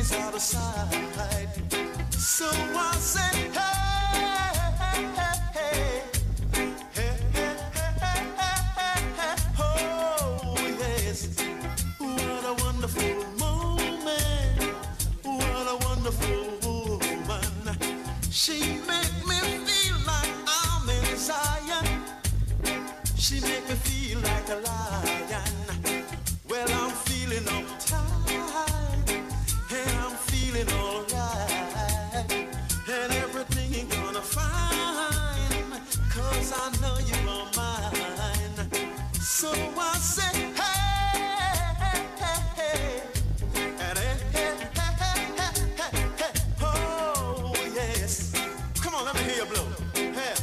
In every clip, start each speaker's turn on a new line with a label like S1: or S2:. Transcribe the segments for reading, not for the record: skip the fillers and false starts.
S1: is out of sight. So I say, hey, hey, hey, hey, hey, hey, hey, hey, oh yes, what a wonderful moment, what a wonderful woman. She make me feel like I'm in Zion. She make me feel like a lion. Well, I'm feeling uptight, and I'm feeling alright, and everything ain't gonna fine, 'cause I know you are mine. So I say, hey, hey, hey, hey, and hey, hey, hey, hey, hey, hey, oh yes. Come on, let me hear you blow. Hey.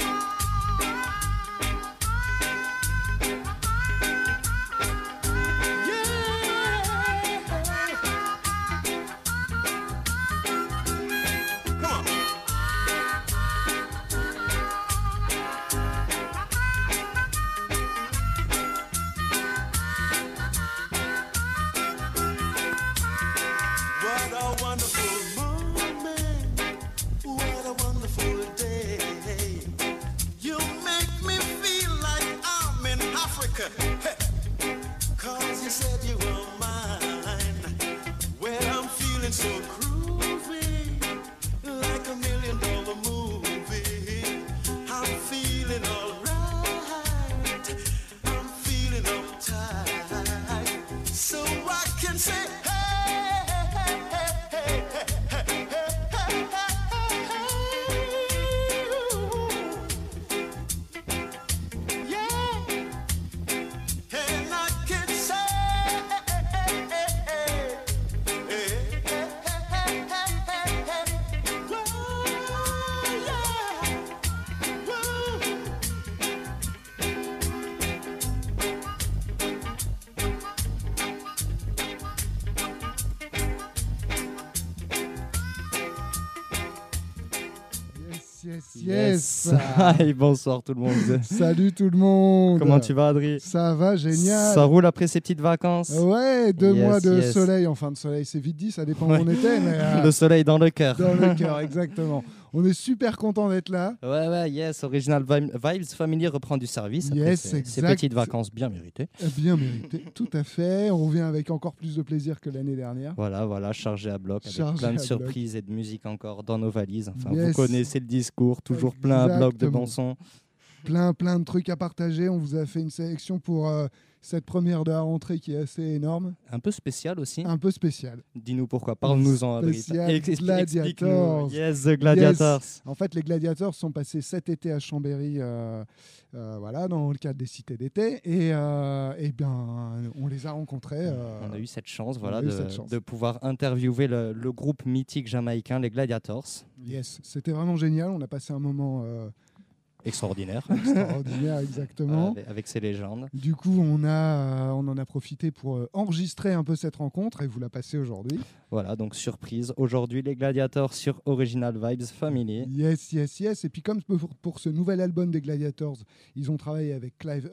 S1: Cause you said you were mine. Well, I'm feeling so groovy, like a $1 million movie. I'm feeling alright, I'm feeling uptight. So I can say, hey, hey, hey, hey, hey, hey, hey, hey, yeah. And I can say, hey, hey, hey, hey, hey, hey, hey, hey, whoa, yeah, whoa.
S2: Yes.
S3: Hi, bonsoir tout le monde.
S2: Salut tout le monde.
S3: Comment tu vas, Adri?
S2: Ça va, génial.
S3: Ça roule après ces petites vacances?
S2: Ouais, 2 mois de
S3: yes.
S2: soleil. Enfin, de soleil, c'est vite dit, ça dépend où on était. Mais,
S3: le soleil dans le cœur.
S2: Dans le cœur, exactement. On est super content d'être là.
S3: Ouais, yes. Original Vibes Family reprend du service après ces petites vacances bien méritées.
S2: Bien méritées, tout à fait. On revient avec encore plus de plaisir que l'année dernière.
S3: Voilà, chargé à bloc, avec plein de surprises et de musique encore dans nos valises. Enfin, vous connaissez le discours, toujours plein à bloc de bons sons.
S2: Plein de trucs à partager. On vous a fait une sélection pour cette première de la rentrée qui est assez énorme.
S3: Un peu spécial aussi.
S2: Un peu spécial.
S3: Dis-nous pourquoi. Parle-nous-en, Adri.
S2: Gladiators.
S3: Yes, The Gladiators.
S2: Yes. En fait, les Gladiators sont passés cet été à Chambéry, voilà, dans le cadre des cités d'été. Et bien, on les a rencontrés.
S3: On a eu cette chance, de pouvoir interviewer le groupe mythique jamaïcain, les Gladiators.
S2: Yes, c'était vraiment génial. On a passé un moment...
S3: extraordinaire,
S2: exactement.
S3: Avec ces légendes.
S2: Du coup, on en a profité pour enregistrer un peu cette rencontre et vous la passer aujourd'hui.
S3: Voilà, donc surprise. Aujourd'hui, les Gladiators sur Original Vibes Family.
S2: Yes. Et puis comme pour ce nouvel album des Gladiators, ils ont travaillé avec Clive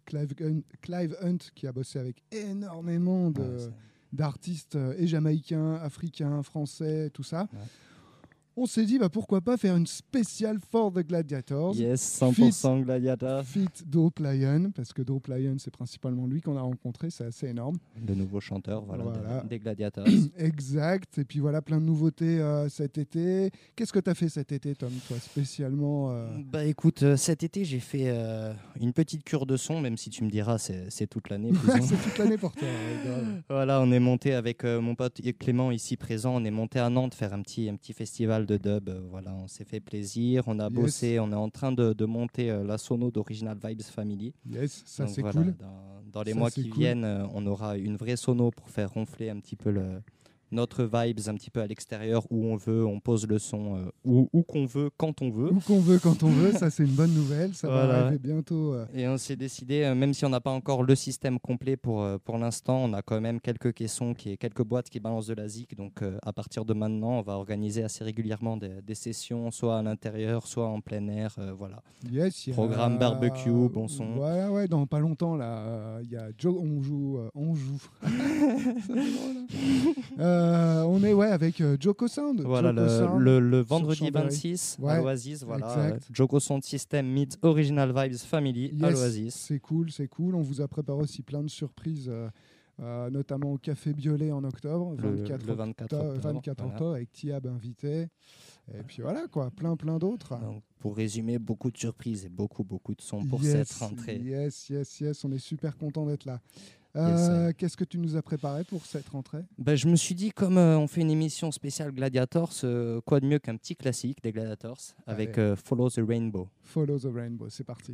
S2: Hunt qui a bossé avec énormément d'artistes et jamaïcains, africains, français, tout ça. Ouais. On s'est dit, pourquoi pas faire une spéciale for the Gladiators.
S3: Yes, 100% Gladiators.
S2: Fit Dope Lion, parce que Dope Lion, c'est principalement lui qu'on a rencontré, c'est assez énorme.
S3: Le nouveau chanteur des Gladiators.
S2: Exact, et puis voilà, plein de nouveautés cet été. Qu'est-ce que tu as fait cet été, Tom, toi, spécialement
S3: écoute, cet été, j'ai fait une petite cure de son, même si tu me diras, c'est toute l'année.
S2: C'est toute l'année pour toi.
S3: Voilà, on est monté avec mon pote Clément, ici présent, on est monté à Nantes faire un petit festival de dub, voilà, on s'est fait plaisir, on a bossé, on est en train de monter la sono d'Original Vibes Family.
S2: Yes, ça donc, c'est
S3: voilà,
S2: cool.
S3: Dans les mois qui viennent, on aura une vraie sono pour faire ronfler un petit peu notre vibes un petit peu à l'extérieur, où on veut, on pose le son où qu'on veut, quand on veut.
S2: Où qu'on veut, quand on veut, ça c'est une bonne nouvelle, ça va arriver bientôt.
S3: Et on s'est décidé, même si on n'a pas encore le système complet pour l'instant, on a quand même quelques boîtes qui balancent de la zik, donc à partir de maintenant, on va organiser assez régulièrement des sessions, soit à l'intérieur, soit en plein air, voilà.
S2: Yes,
S3: programme barbecue, bon son.
S2: Ouais, dans pas longtemps, là, il y a Joe, on joue. Ça fait drôle, On est avec Joko Sound.
S3: Voilà,
S2: Joko Sound
S3: le
S2: sur
S3: vendredi
S2: Chambéry.
S3: 26
S2: Ouais,
S3: à l'Oasis. Voilà,
S2: exact.
S3: Joko Sound System meets Original Vibes Family à
S2: Yes,
S3: l'Oasis.
S2: c'est cool, c'est cool. On vous a préparé aussi plein de surprises, notamment au Café Biolay en octobre,
S3: Le
S2: 24
S3: 24 octobre.
S2: 24
S3: voilà.
S2: octobre, avec Tiab invité. Et puis voilà, quoi, plein d'autres.
S3: Donc, pour résumer, beaucoup de surprises et beaucoup de sons pour
S2: Yes,
S3: cette rentrée.
S2: Yes, on est super content d'être là.
S3: Yes,
S2: Qu'est-ce que tu nous as préparé pour cette rentrée?
S3: Ben, je me suis dit, comme on fait une émission spéciale Gladiators, quoi de mieux qu'un petit classique des Gladiators avec Follow the Rainbow.
S2: Follow the Rainbow, c'est parti.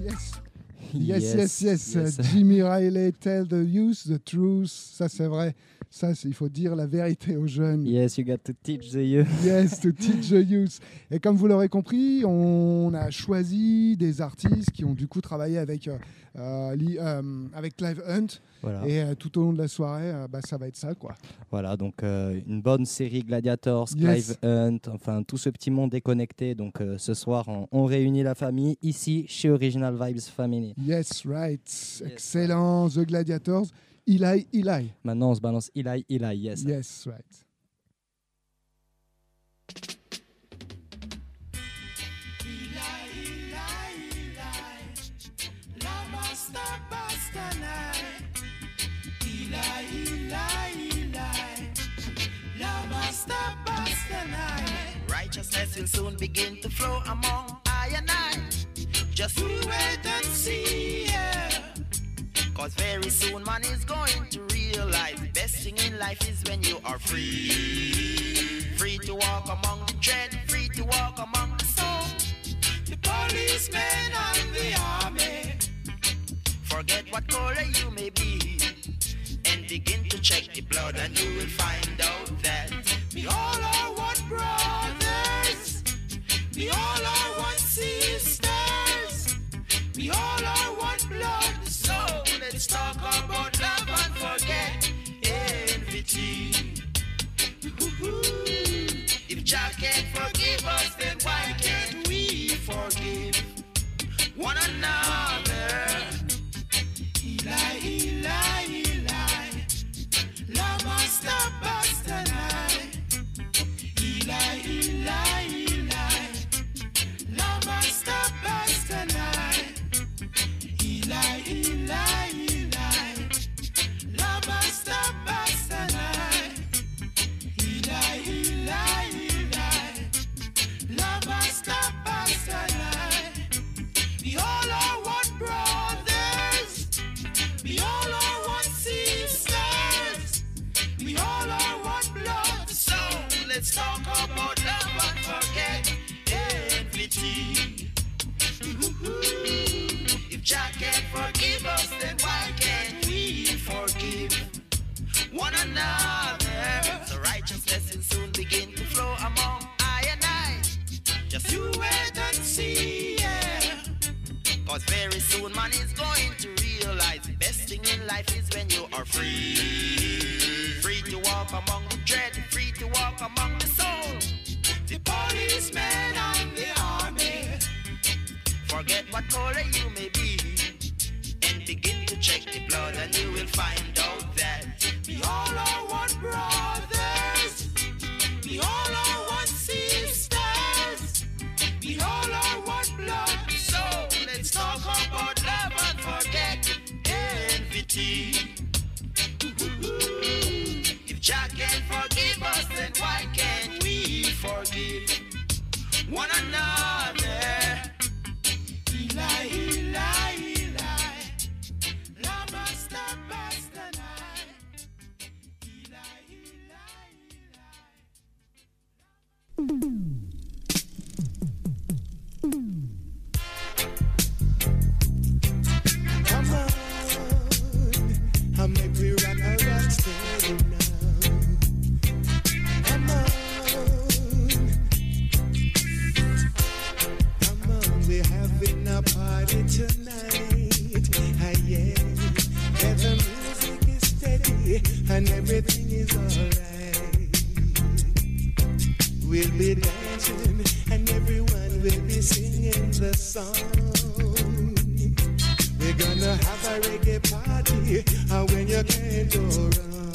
S2: Yes. Jimmy Riley, tell the youth the truth. Ça, c'est vrai. Ça, il faut dire la vérité aux jeunes.
S3: Yes, you got to teach the youth.
S2: Yes, to teach the youth. Et comme vous l'aurez compris, on a choisi des artistes qui ont du coup travaillé avec Clive Hunt.
S3: Voilà.
S2: Et tout au long de la soirée, ça va être ça, quoi.
S3: Voilà, donc une bonne série Gladiators, Clive Hunt, enfin tout ce petit monde est connecté. Donc ce soir, on réunit la famille ici chez Original Vibes Family.
S2: Yes, right. Excellent. The Gladiators. Eli.
S3: Maintenant, on se balance Eli, yes.
S2: Yes, right.
S4: Righteousness will soon begin to flow among I and I. Just you wait and see, yeah. Cause very soon man is going to realize the best thing in life is when you are free. Free to walk among the dread, free to walk among the soul. The policemen and the army. Forget what color you may be and begin to check the blood, and you will find out that we all are one brothers, we all are one sisters, we all are one blood. So let's talk about love and forget envy. If Jah can't forgive us, then why can't we forgive one another? Eli, Lama stop us tonight. Eli, Lama stop us tonight. Eli, Lama stop us tonight. Eli, Lama stop us tonight. We all are one brothers. We all are one sisters. We all are one blood. So let's talk about love and forget envy. If Jah can't forgive us, then why can't we forgive one another? So righteousness will soon begin to flow among I and I. Just you wait and see, yeah. Cause very soon man is going to realize the best thing in life is when you are free. Free to walk among the dread, free to walk among the soul. The policemen and the army. Forget what color you may be and begin to check the blood, and you will find out that we all are one brothers, we all are one sisters, we all are one blood. So let's talk about love and forget envy. If Jah can't forgive us, then why can't we forgive one another? Eli, Lama stop us tonight.
S1: Come on, I make me rock steady now. Come on, we're having a party tonight. Yeah, and the music is steady and everything is alright. We'll be dancing and everyone will be singing the song. We're gonna have a reggae party when you can't go wrong.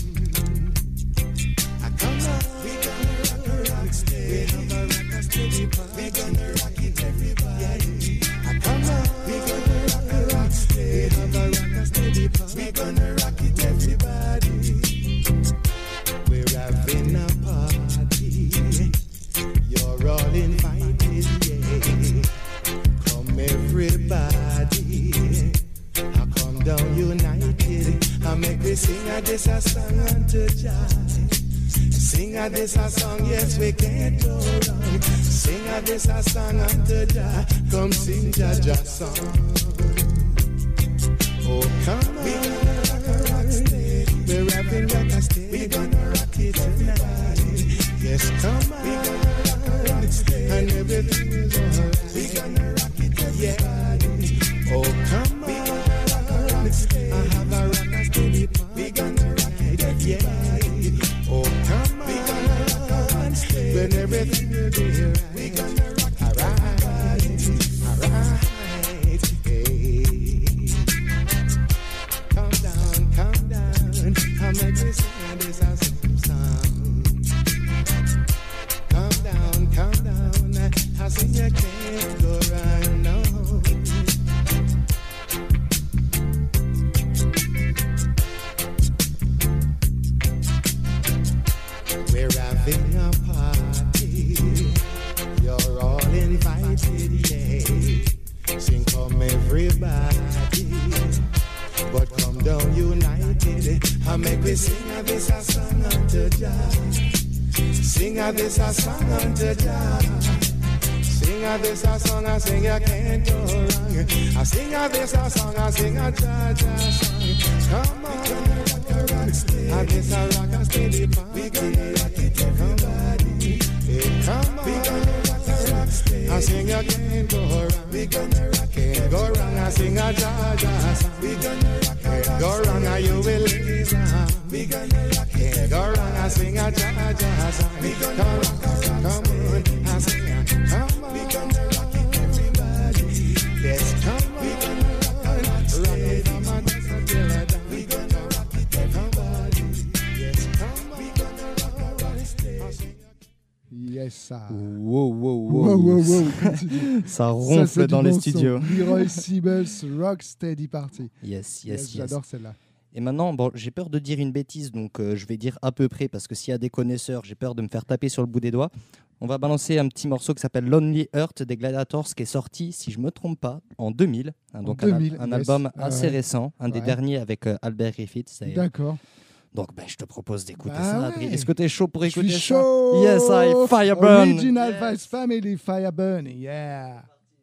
S1: Come on, we're gonna rock steady. We have a rock steady party. We're gonna rock it, everybody. Come on, we're gonna rock steady. We have a rock steady party. We're gonna rock it, everybody. We're having a party. You're all invited, yeah. Come everybody. I come down united. I make me sing a this a song unto Jah. Sing a this a song, yes, we can't go wrong. Sing a this a song unto Jah. Come sing Jah Jah song. Oh, come on. We gonna rock a rock steady. We're rapping rock a steady. We gonna rock it tonight. Yes, come on. We gonna rock a rock steady. And everything is alright. We gonna rock it tonight. Oh, come on. We gonna rock a rock steady. I have a rock a steady part. We gonna rock it, yeah. Oh, come on. We gonna rock a rock steady. When everything will be right. We gonna rock it alright. Alright. Calm down, I make me sing this a same song. Calm down, I sing you can't go right now. We're having a party, you're all invited, yeah. Sing come everybody. But come down united, I make we sing a this a song unto Jah. Sing a this a song unto Jah. Sing a this a song, I sing you can't go wrong. I sing a this a song, I sing a Jah Jah song. Come on, I this a rock a steady party. We gonna rock it everybody. Hey, come on, we gonna rock a rock steady. I sing you can't go wrong. We gonna rock it, go wrong. I sing a Jah Jah song. We gonna rock a rock. Go wrong, I you will listen. We gonna rock it, go wrong. I sing a Jah Jah song. We gonna rock a rock. Come on, I sing a come on. We gonna rock it everybody. Yes, come on. We gonna rock a rock steady. From a desert till a dawn. We gonna rock it everybody. Yes, come on. We gonna rock a rock steady.
S2: Yes, ça.
S3: Wow.
S2: Wow, continue.
S3: Ça ronfle dans les
S2: bon
S3: studios.
S2: son. Leroy Sibbles, Rock Steady Party.
S3: Yes.
S2: J'adore celle-là.
S3: Et maintenant, bon, j'ai peur de dire une bêtise, donc je vais dire à peu près, parce que s'il y a des connaisseurs, j'ai peur de me faire taper sur le bout des doigts. On va balancer un petit morceau qui s'appelle Lonely Earth des Gladiators, qui est sorti, si je ne me trompe pas, en 2000. Donc un
S2: yes.
S3: album assez
S2: Ouais.
S3: récent, un des derniers avec Albert Griffiths.
S2: D'accord.
S3: Donc je te propose d'écouter
S2: Bah
S3: ça,
S2: ouais.
S3: Adrien. Est-ce que tu es chaud pour
S2: Je
S3: écouter
S2: suis
S3: ça?
S2: chaud.
S3: Yes, I Fireburn.
S2: Original Vice Family Fireburn, yeah.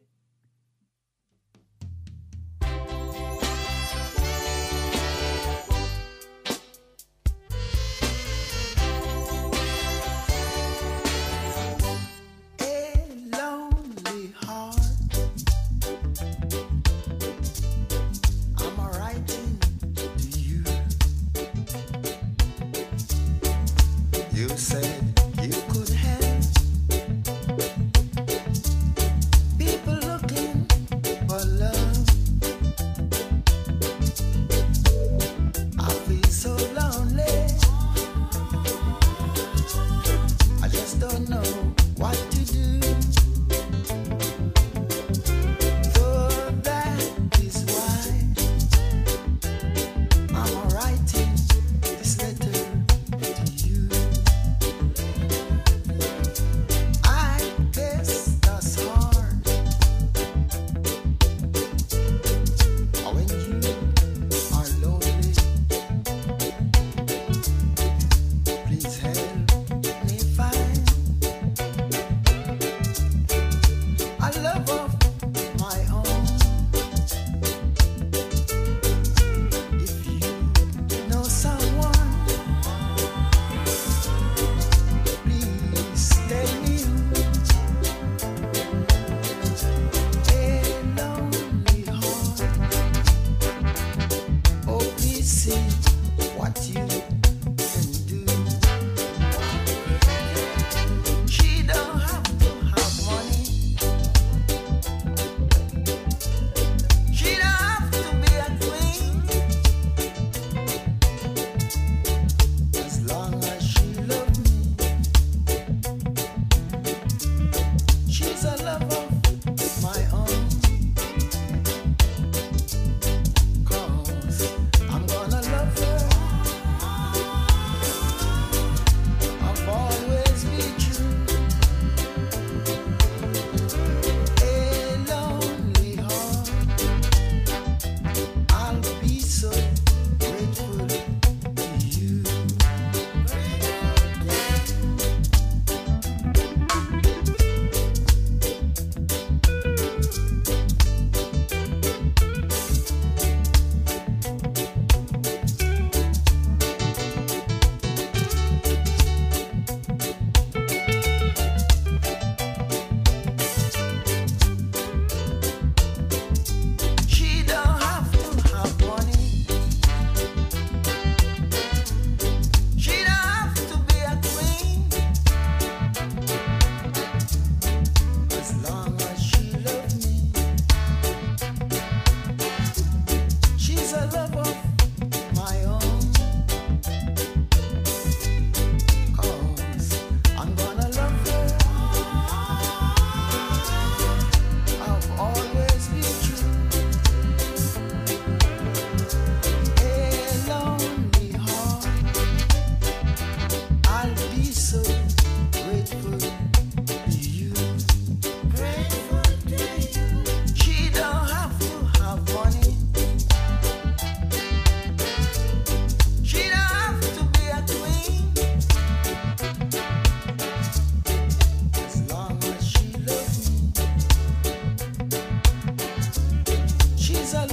S4: A lonely heart. I'm writing to you. You said you could have been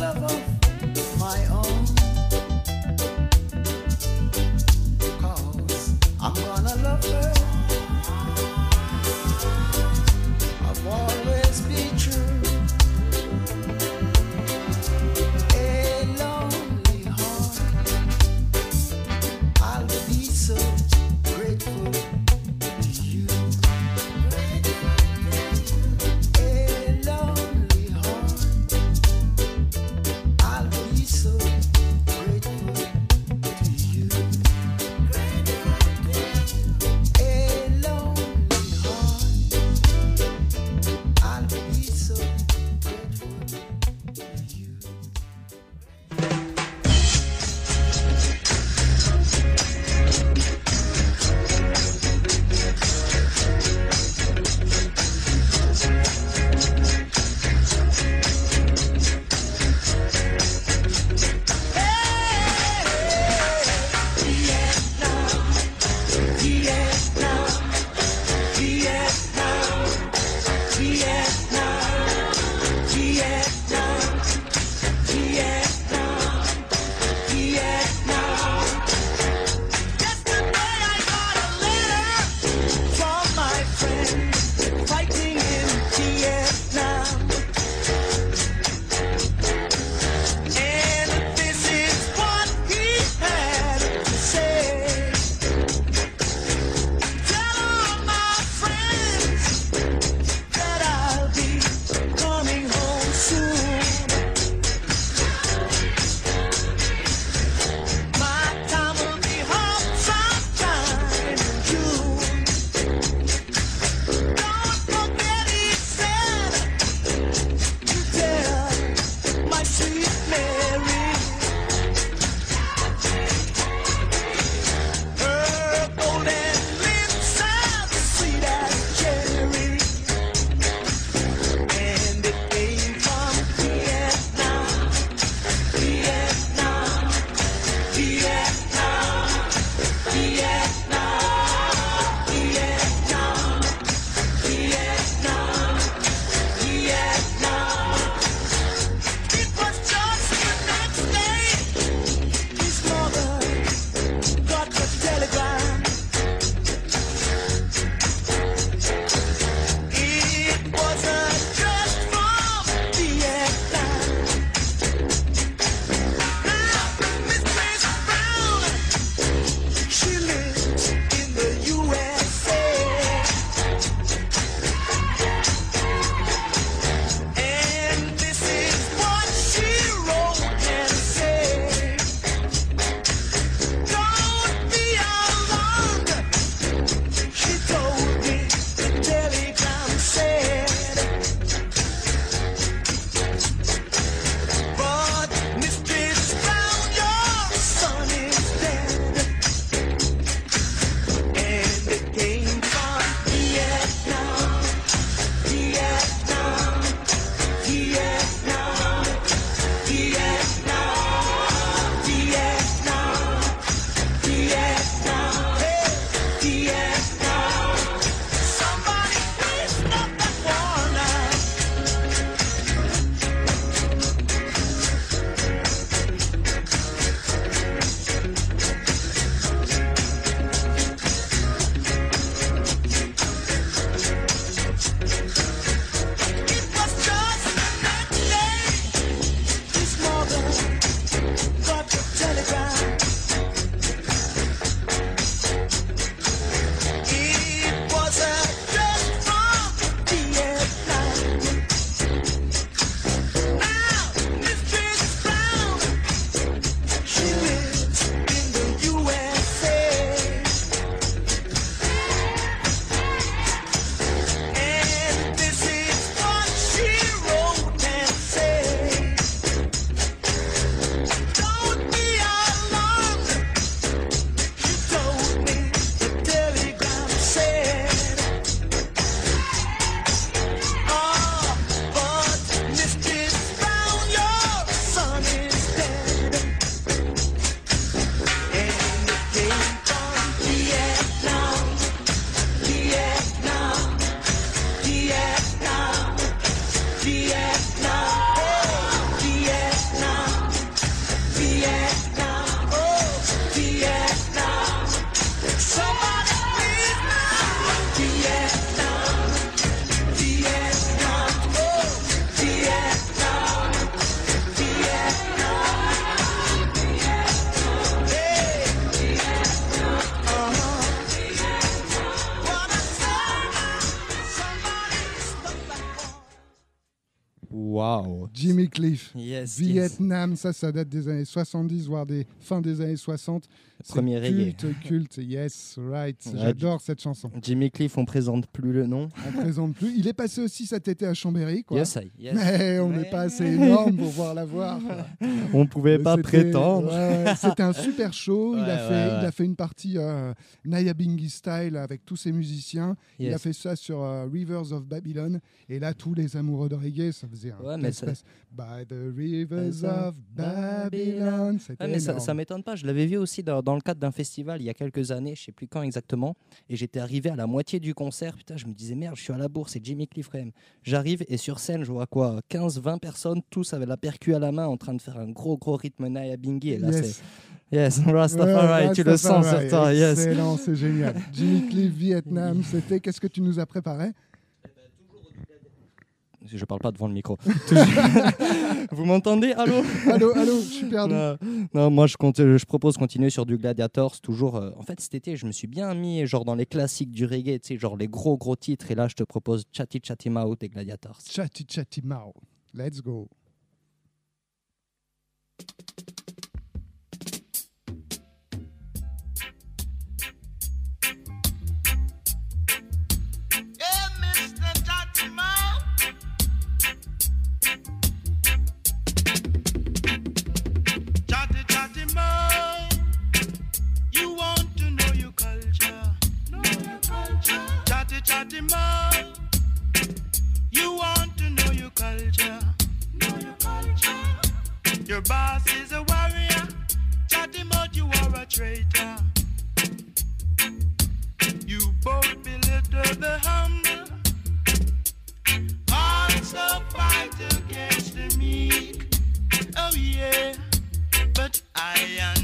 S1: love of my own. 'Cause I'm gonna love her. I've always been true. A lonely heart. I'll be so grateful to you. A lonely heart.
S2: Jimmy Cliff.
S3: Yes,
S2: Vietnam, ça date des années 70, voire des fins des années 60. C'est
S3: Premier reggae.
S2: culte, yes, right.
S3: Ouais,
S2: J'adore cette chanson.
S3: Jimmy Cliff, on présente plus le nom.
S2: On présente plus. Il est passé aussi cet été à Chambéry, quoi.
S3: Yes, yes.
S2: Mais on n'est pas assez énorme pour pouvoir la voir.
S3: On pouvait pas prétendre.
S2: C'était un super show. Il a fait une partie Nyabinghi style avec tous ses musiciens.
S3: Yes.
S2: Il a fait ça sur Rivers of Babylon. Et là, tous les amoureux de reggae, ça faisait un espèce By the Rivers of Babylon. C'était
S3: mais
S2: énorme.
S3: ça m'étonne pas. Je l'avais vu aussi dans le cadre d'un festival il y a quelques années, je sais plus quand exactement. Et j'étais arrivé à la moitié du concert. Putain, je me disais merde, je suis à la bourre, c'est Jimmy Cliff quand même. J'arrive et sur scène, je vois quoi, 15-20 personnes, tous avec la percu à la main en train de faire un gros rythme Nyabinghi. Et là, c'est. Yes, Rastafari, tu le sens sur toi. Yes.
S2: Excellent, c'est génial. Jimmy Cliff, Vietnam, c'était. Qu'est-ce que tu nous as préparé?
S3: Je parle pas devant le micro. Vous m'entendez? Allô,
S2: je suis perdu.
S3: Non, moi je propose continuer sur du Gladiators. Toujours. En fait, cet été, je me suis bien mis genre dans les classiques du reggae, tu sais, genre les gros titres. Et là, je te propose Chatty Chatty Mao des Gladiators.
S2: Chatty Chatty Mao. Let's go.
S4: Chatty Mo, you want to know your culture? Know your culture. Your boss is a warrior. Chatty Mo, you are a traitor. You both belittle the humble, also fight against the meek. Oh yeah, but I,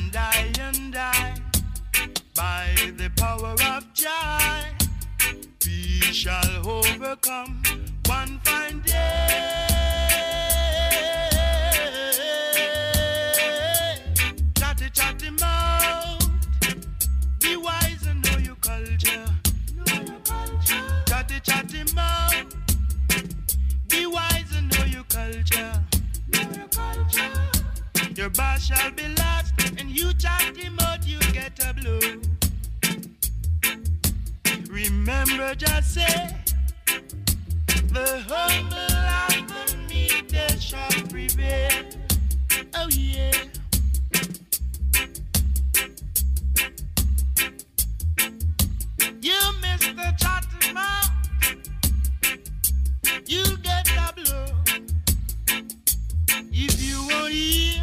S4: by the power of Jah, we shall overcome one fine day. Chatty chatty mouth, be wise and know your culture. Know your culture. Chatty chatty mouth, be wise and know your culture. Know your culture. Your boss shall be lost, and you chatty mouth, you get a blow. Remember, just say, the humble and the meek, they shall prevail. Oh yeah. You Mr. Chatty Mouth, you'll get a blow if you won't hear.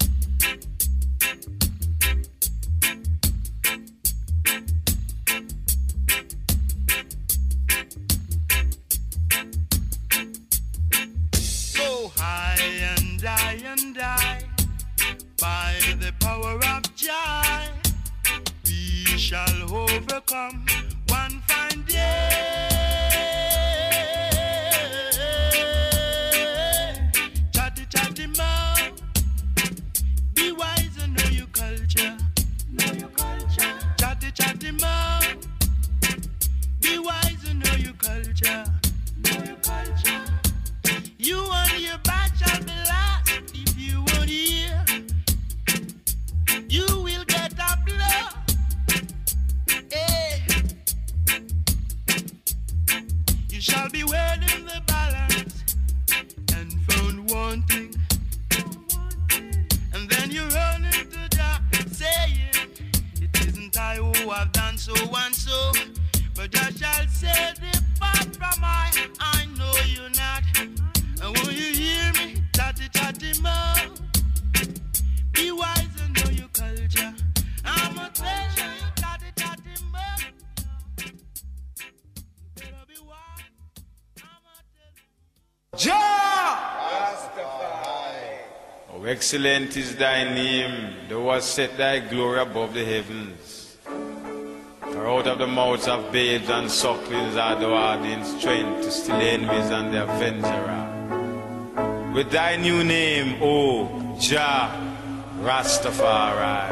S4: By the power of Jah, we shall overcome one fine day. Chatty chatty mouth, be wise and know your culture. Know your culture. Chatty chatty mouth, be wise and know your culture. Know your culture. You and your batch shall be lost if you won't hear. You will get a blow. Hey. You shall be weighed in the balance and found wanting. And then you run into Jah saying, it isn't I who have done so and so, but Jah shall say, depart from I know you not. And when you hear me, chatty chatty mouth, be wise and know your culture. I'm a treasure, chatty chatty mouth. Better be wise. I'm a Jah!
S5: Oh, excellent is thy name, thou hast set thy glory above the heavens. For out of the mouths of babes and sucklings art thou adding strength to still enemies and the avenger. With thy new name, O Jah Rastafari.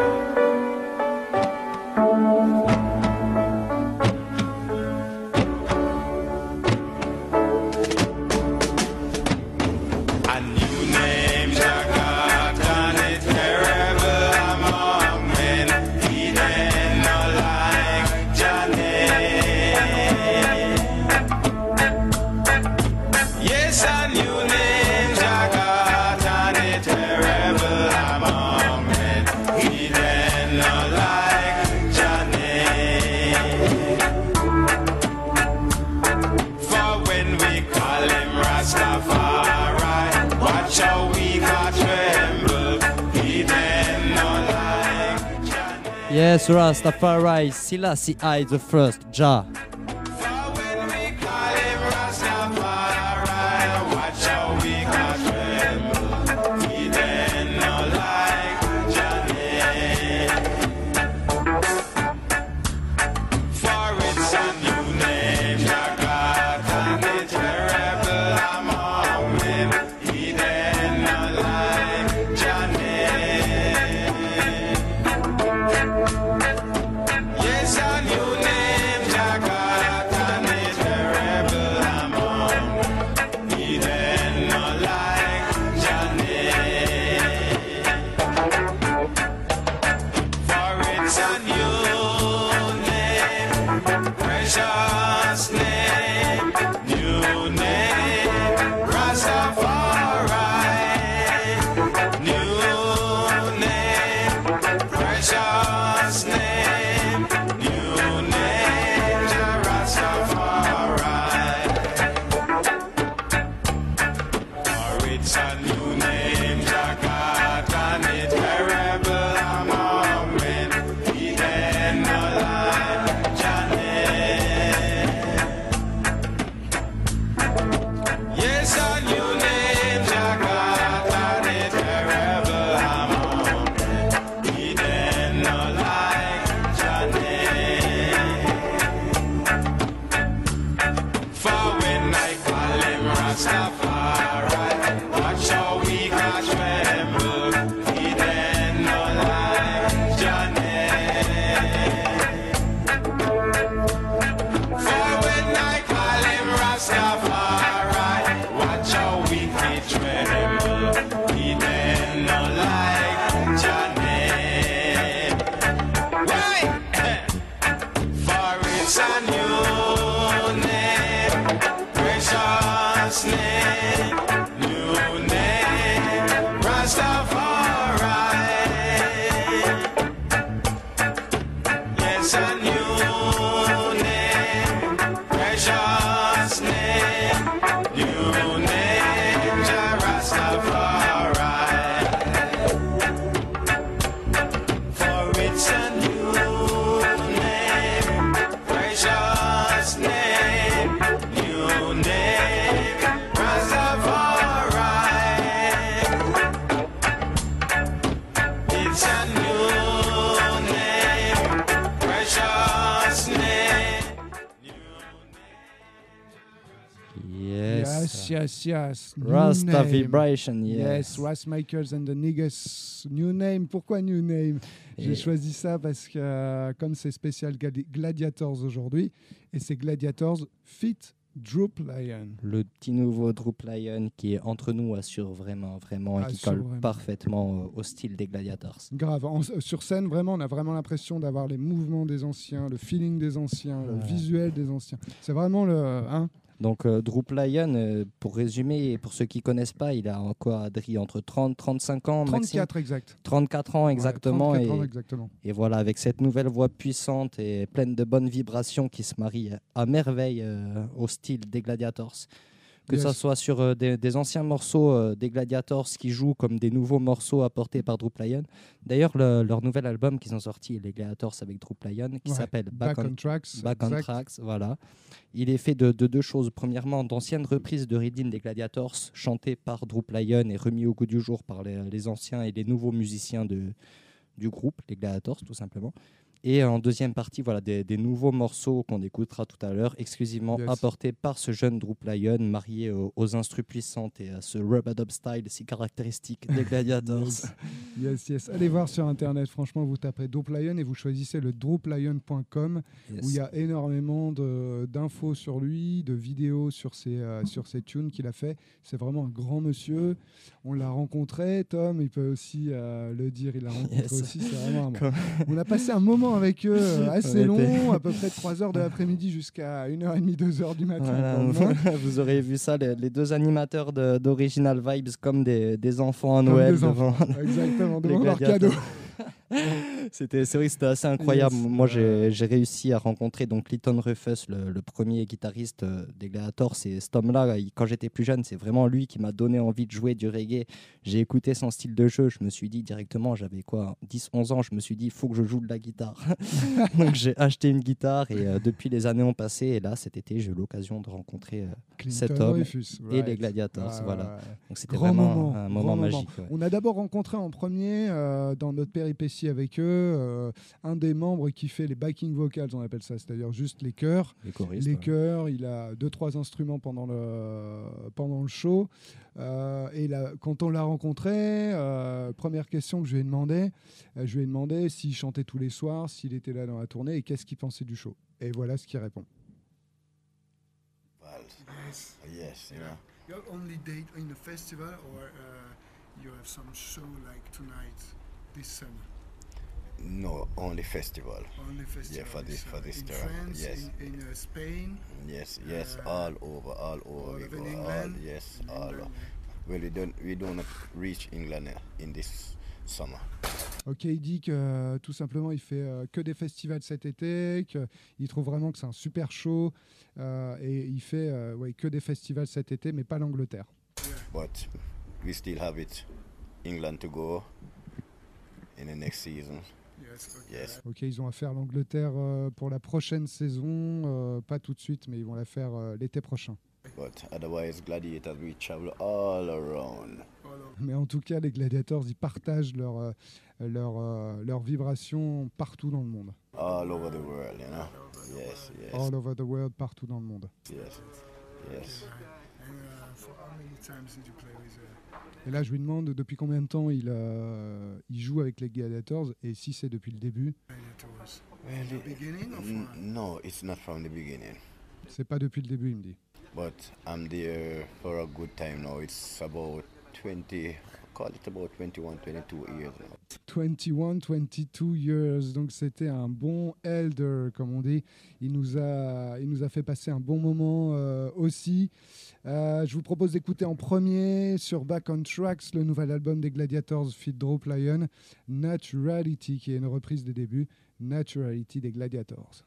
S5: A new terrible among men. He then not like Johnny. For when we call him Rastafari, watch how we got tremble. He then not like Johnny.
S3: Yes, Rastafari, Selassie I the first, Jah.
S5: For when we call him Rastafari, watch how we got tremble. He then not like Johnny. For it's a new name, Jagat, and it's terrible among men. He then not like Johnny. Yes, a new name, Jagat, and it's terrible among men. He then not like Johnny. For it's a new name, precious name, new name, Rastafari. New name, precious name, new name, Jah Rastafari. For it's a new name, Jagat, and it's terrible among men. He then not like Johnny. Yes, a new name, Jagat, and it's terrible among men. He then not like Johnny. For when I call him Rastafari, watch how we got tremble. He then not like Johnny. For when I call him Rastafari, watch how we can tremble. He then not like Johnny. Why? For it's a new name, precious name, new name, Rastafari. Yes, a new name, precious name, new name, Jah Rastafari. For it's a new name, precious name, new name, Rastafari. It's a new name, precious name,
S3: Yes.
S2: Yes. New
S3: Rasta
S2: name.
S3: Vibration,
S2: Yes,
S3: yes.
S2: Ras Michaels and the Niggas. New name. Pourquoi New name? J'ai
S3: Et-
S2: choisi ça parce que comme c'est spécial Gladiators aujourd'hui, et c'est Gladiators Fit Droop Lion.
S3: Le petit nouveau Droop Lion qui est entre nous assure vraiment, et qui
S2: Assure
S3: colle
S2: vraiment.
S3: parfaitement au style des Gladiators.
S2: Grave. Sur scène, vraiment, on a vraiment l'impression d'avoir les mouvements des anciens, le feeling des anciens, le visuel des anciens. C'est vraiment le... Hein.
S3: Donc Droop Lion, pour résumer, et pour ceux qui connaissent pas, il a quoi, Adri, entre 30 35 ans maximum
S2: 34 exact.
S3: 34 ans exactement.
S2: Ouais, 34 ans
S3: et,
S2: exactement.
S3: et voilà, avec cette nouvelle voix puissante et pleine de bonnes vibrations qui se marie à merveille au style des Gladiators. Que
S2: Yes.
S3: ça soit sur des anciens morceaux des Gladiators qui jouent comme des nouveaux morceaux apportés par Droop Lion. D'ailleurs, leur nouvel album qu'ils ont sorti, les Gladiators avec Droop Lion, qui
S2: Ouais.
S3: s'appelle
S2: Back on Tracks.
S3: Back on
S2: exact.
S3: Tracks, voilà. Il est fait de deux choses. Premièrement, d'anciennes reprises de Redeem des Gladiators, chantées par Droop Lion et remis au goût du jour par les anciens et les nouveaux musiciens du groupe, les Gladiators, tout simplement. Et en deuxième partie, voilà, des nouveaux morceaux qu'on écoutera tout à l'heure, exclusivement
S2: Yes.
S3: apportés par ce jeune Droop Lion, marié aux instrus puissantes et à ce rub-a-dub style si caractéristique des Gladiators.
S2: Yes. Yes. Allez voir sur internet, franchement, vous tapez Dope Lion et vous choisissez le dopelion.com où il y a énormément d'infos sur lui, de vidéos sur ses tunes qu'il a fait. C'est vraiment un grand monsieur. On l'a rencontré, Tom, il peut aussi le dire, il l'a rencontré aussi. C'est vraiment on a passé un moment avec eux assez long, à peu près de 3h de l'après-midi jusqu'à 1h30, 2h du matin.
S3: Voilà, vous aurez vu ça, les deux animateurs d'Original Vibes comme des enfants à Noël devant,
S2: exactement, devant leur cadeau.
S3: C'est vrai que c'était assez incroyable. Moi, j'ai réussi à rencontrer donc Clayton Rufus, le premier guitariste des Gladiators. C'est cet homme-là, quand j'étais plus jeune, c'est vraiment lui qui m'a donné envie de jouer du reggae. J'ai écouté son style de jeu. Je me suis dit directement, j'avais 10-11 ans, je me suis dit, il faut que je joue de la guitare. Donc, j'ai acheté une guitare et depuis, les années ont passé. Et là, cet été, j'ai eu l'occasion de rencontrer cet homme et les Gladiators. Voilà. Donc, c'était vraiment un moment magique. Ouais.
S2: On a d'abord rencontré en premier, dans notre péripétie avec eux, un des membres qui fait les backing vocals, on appelle ça, c'est-à-dire juste les chœurs. Les choristes. Chœurs, il a 2-3 instruments pendant le show. Et là, quand on l'a rencontré, première question que je lui ai demandé s'il chantait tous les soirs, s'il était là dans la tournée et qu'est-ce qu'il pensait du show. Et voilà ce qu'il répond.
S6: Yes, you know.
S7: Your only date in the festival, or you have some show like tonight, this summer?
S6: No, only festival.
S7: Only festival.
S6: Yeah, for this
S7: in
S6: term.
S7: France,
S6: Yes.
S7: in Spain.
S6: Yes, all over. We go,
S7: in England.
S6: All. Well, we don't reach England in this summer.
S2: Ok, il dit que tout simplement il fait que des festivals cet été, qu'il trouve vraiment que c'est un super show et il fait que des festivals cet été, mais pas l'Angleterre.
S6: But we still have England to go in the next season. Yes.
S2: Ok, ils ont à faire l'Angleterre pour la prochaine saison, pas tout de suite, mais ils vont la faire l'été prochain.
S6: But otherwise, Gladiators, we travel all around.
S2: Mais en tout cas, les Gladiators, ils partagent leur vibration partout dans le monde.
S6: All over the world, you know. Yes.
S2: All over the world, partout dans le monde.
S6: Yes.
S7: And for how many times did you play with
S2: Et là, je lui demande depuis combien de temps il joue avec les Gladiators et si c'est depuis le début.
S7: Gladiators?
S6: Well,
S7: The beginning or from?
S6: no, it's not from the beginning.
S2: C'est pas depuis le début, il me dit.
S6: But I'm there for a good time now. It's about 21, 22 years now.
S2: 21, 22 years. Donc c'était un bon elder, comme on dit. Il nous a fait passer un bon moment aussi. Je vous propose d'écouter en premier sur Back on Tracks le nouvel album des Gladiators feat. Dope Lion, Naturality, qui est une reprise des débuts. Naturality des Gladiators.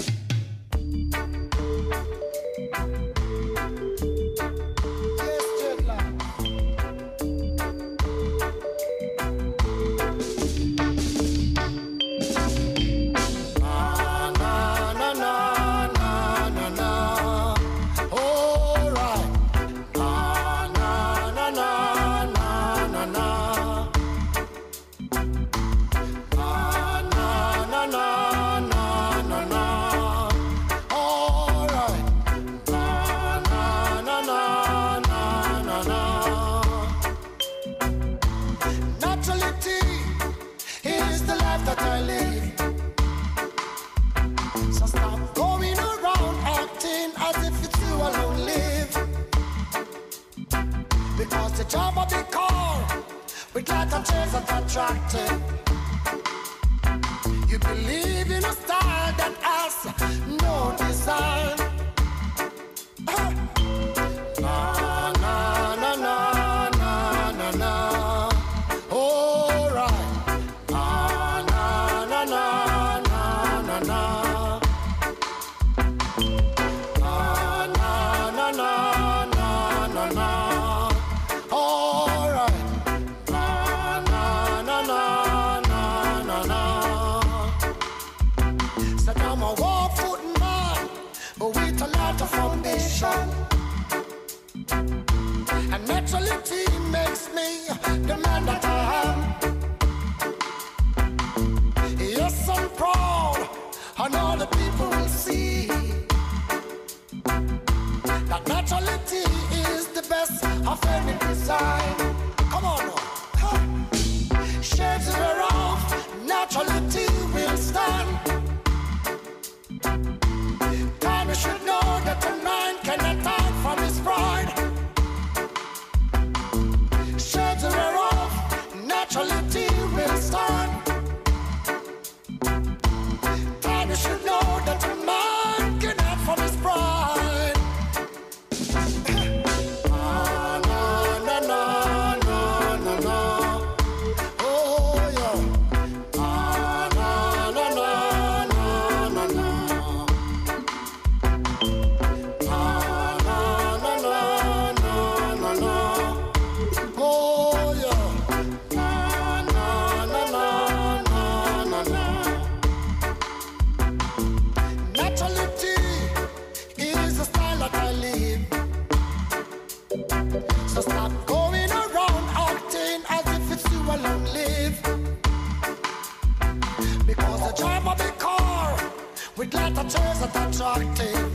S1: Attracted. You believe in a style that has no design. Na na na na na na na. All right. Na na na na na na na. Na na na na na na na. All right. Foundation. And naturality makes me the man that I am. Yes, I'm proud, and all the people will see that naturality is the best of any design. Come on now. Huh.
S8: live. Because I drive a big car with letters that attractive.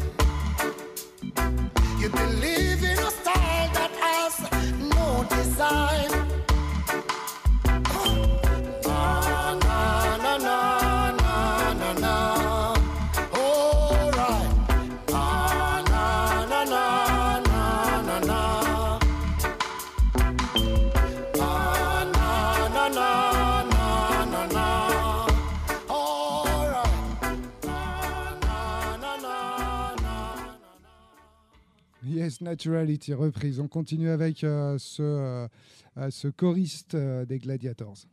S8: You believe in a style that has no design. Na na na na na na na. All right. Na na na na na na na. Na na na na na na na. All right. Na na na na na.
S2: Yes, Naturality, reprise. On continue avec ce choriste des Gladiators.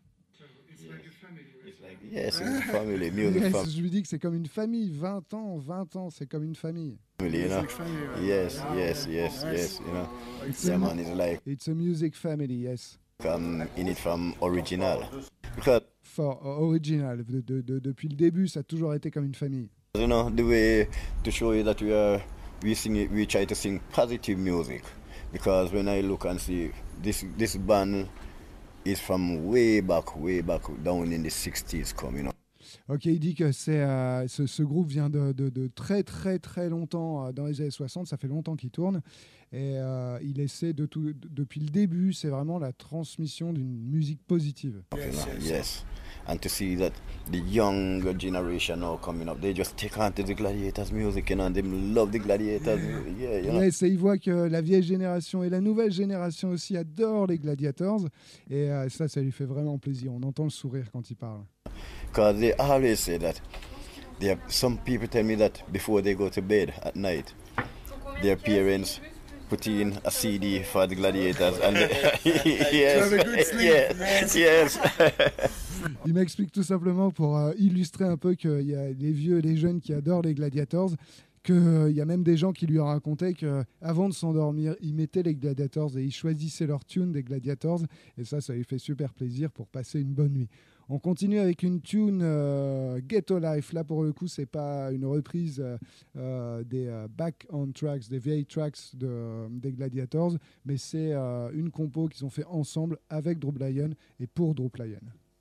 S6: Yes, it's a family, music
S2: Yes,
S6: family.
S2: je lui dis que c'est comme une famille. 20 ans, c'est comme une famille.
S6: You know?
S7: Music family, right?
S6: Yes,
S7: Wow.
S6: yes, yes,
S7: Nice.
S6: yes. You know,
S2: It's
S6: yeah,
S2: a-
S6: man, it's like
S2: It's a music family, yes.
S6: in it from original. Because
S2: For original. Depuis le début, ça a toujours été comme une famille.
S6: you know the way to show you that we try to sing positive music. Because when I look and see this band is from way back down in the 60s, you know.
S2: Ok, il dit que ce groupe vient de très très très longtemps, dans les années 60, ça fait longtemps qu'il tourne, et il essaie depuis le début, c'est vraiment la transmission d'une musique positive.
S6: You know, yes. And to see that the younger generation now coming up, they just take on to the Gladiators music, you know, and they love the Gladiators. Yeah, you know.
S2: Yes, et il voit que la vieille génération et la nouvelle génération aussi adorent les Gladiators, et ça lui fait vraiment plaisir. On entend le sourire quand il parle.
S6: Because they always say that. Some people tell me that before they go to bed at night, their parents put in a CD for the Gladiators, and
S7: have a good sleep.
S6: yes.
S2: Il m'explique tout simplement pour illustrer un peu qu'il y a les vieux et les jeunes qui adorent les Gladiators, qu'il y a même des gens qui lui ont raconté qu'avant de s'endormir, ils mettaient les Gladiators et ils choisissaient leur tune des Gladiators, et ça lui fait super plaisir pour passer une bonne nuit. On continue avec une tune Ghetto Life. Là, pour le coup, c'est pas une reprise des back on tracks, des vieilles tracks des Gladiators, mais c'est une compo qu'ils ont fait ensemble avec Drop Lion et pour Drop Lion.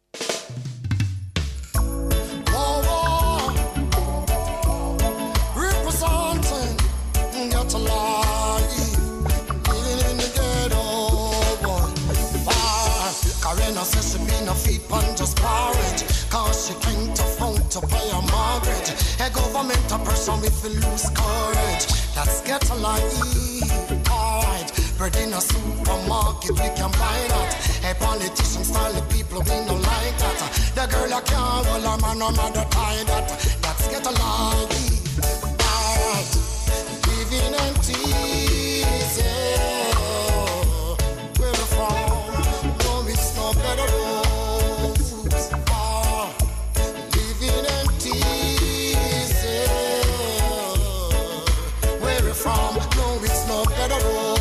S8: Whoa, whoa. Representing Ghetto Life, living in the ghetto, boy. Karina says she been a feet pan just porridge, cause she can't afford to pay her mortgage. A government a person with lose courage. That's Ghetto Life, alright. Bread in a supermarket, we can buy that. A politician style, the people, we don't like that. The girl I can't hold her man, no matter tie that. That's Ghetto Life, alright. Living and easy. Where we from? No, it's no better roads. Living and easy. Where we from? No, it's no better roads.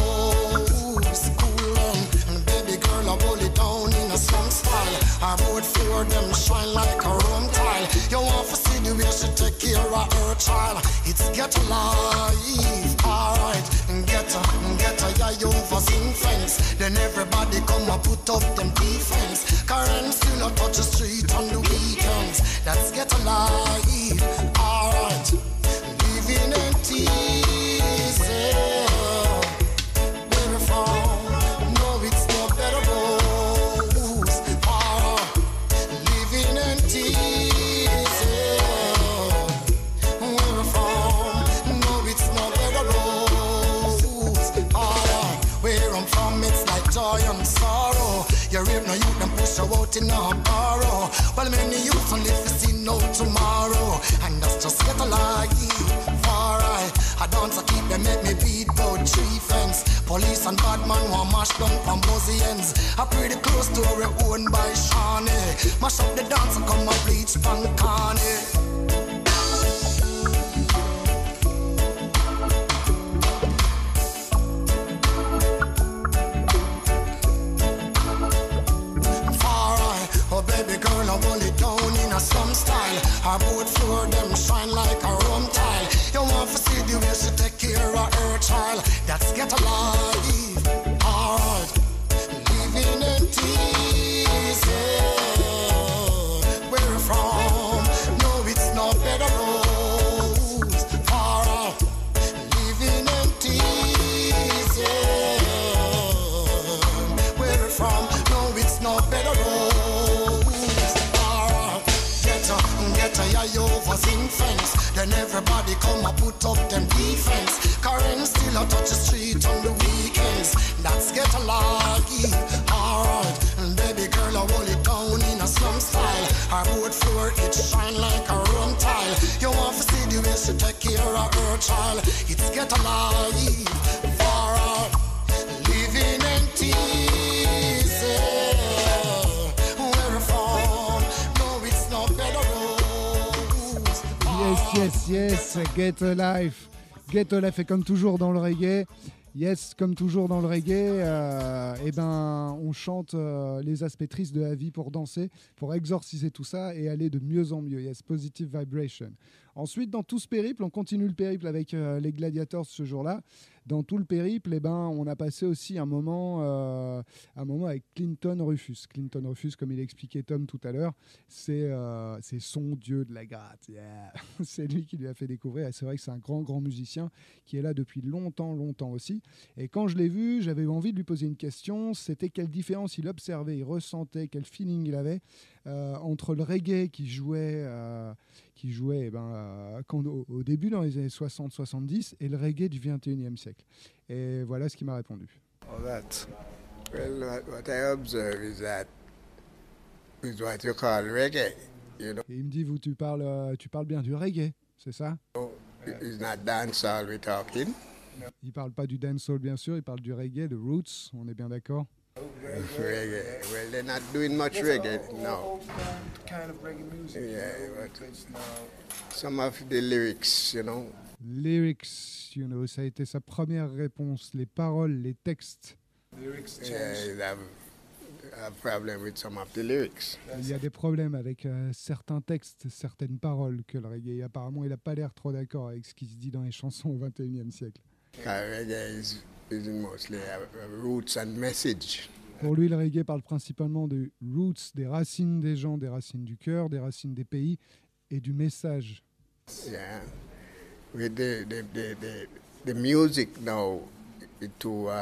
S8: Hold it down in a slum style. Her board floor them shine like a room tile. You want to see the way she take care of her child. It's Ghetto Life, alright. Ghetto, yeah, you overseen fence. Then everybody come and put up them defense. Current still not touch the street on the weekends. That's Ghetto Life, alright. Living and easy. Where we from? No, it's no better road. Joy and sorrow. You rape no youth and push you out in a barrow. Well, many youths only live to see no tomorrow. And that's just Ghetto Life, alright. I dance to keep them make me beat about 3 fence. Police and bad man want mash down from buzzy ends. I pretty close to our own by Shawnee. Mash up the dance and come and bleach pan Carney. Baby girl, I hold it down in a slum style. Her board floor, them shine like a room tile. You want to see the way she take care of her child. That's Ghetto Life, alright. Living in easy. over zinc fence. Then everybody come and put up them defense. Karen still a touch the street on the weekends. That's get alive, alright. And baby girl, I hold it down in a slum style. Her boat floor, it shine like a room tile. You want to see the way she take care of her child. It's get alive, alright. Living ain't easy. Where we from? No, it's no better roads.
S2: Yes, Get a Life. Get a Life, et comme toujours dans le reggae, yes, comme toujours dans le reggae, eh ben, on chante les aspects tristes de la vie pour danser, pour exorciser tout ça et aller de mieux en mieux. Yes, positive vibration. Ensuite, dans tout ce périple, on continue le périple avec les Gladiators ce jour-là. Dans tout le périple, eh ben, on a passé aussi un moment avec Clinton Rufus. Clinton Rufus, comme il expliquait Tom tout à l'heure, c'est son dieu de la gratte. Yeah. C'est lui qui lui a fait découvrir. Et c'est vrai que c'est un grand musicien qui est là depuis longtemps aussi. Et quand je l'ai vu, j'avais envie de lui poser une question. C'était quelle différence il observait, il ressentait, quel feeling il avait entre le reggae qui jouait au début dans les années 60-70 et le reggae du 21e siècle. Et voilà ce qu'il m'a répondu.
S9: Oh, that. Well, what I observe is that is what you call reggae. You know?
S2: Et il me dit, tu parles bien du reggae, c'est ça?
S9: It's not dancehall we're talking.
S2: Il parle pas du dancehall bien sûr, il parle du reggae, de roots, on est bien d'accord?
S9: Reggae. Well, they're not doing much reggae now.
S7: Kind of reggae music.
S9: Yeah, but some of the lyrics, you know.
S2: Lyrics, you know, ça a été sa première réponse. Les paroles, les textes.
S7: Lyrics change.
S9: Yeah, I have problem with some of the lyrics.
S2: Il y a des problèmes avec certains textes, certaines paroles que le reggae. Apparemment, il n'a pas l'air trop d'accord avec ce qui se dit dans les chansons au XXIe siècle.
S9: Reggae is mostly roots and message.
S2: Pour lui, le reggae parle principalement de roots, des racines des gens, des racines du cœur, des racines des pays et du message.
S9: Yeah, with the music now, it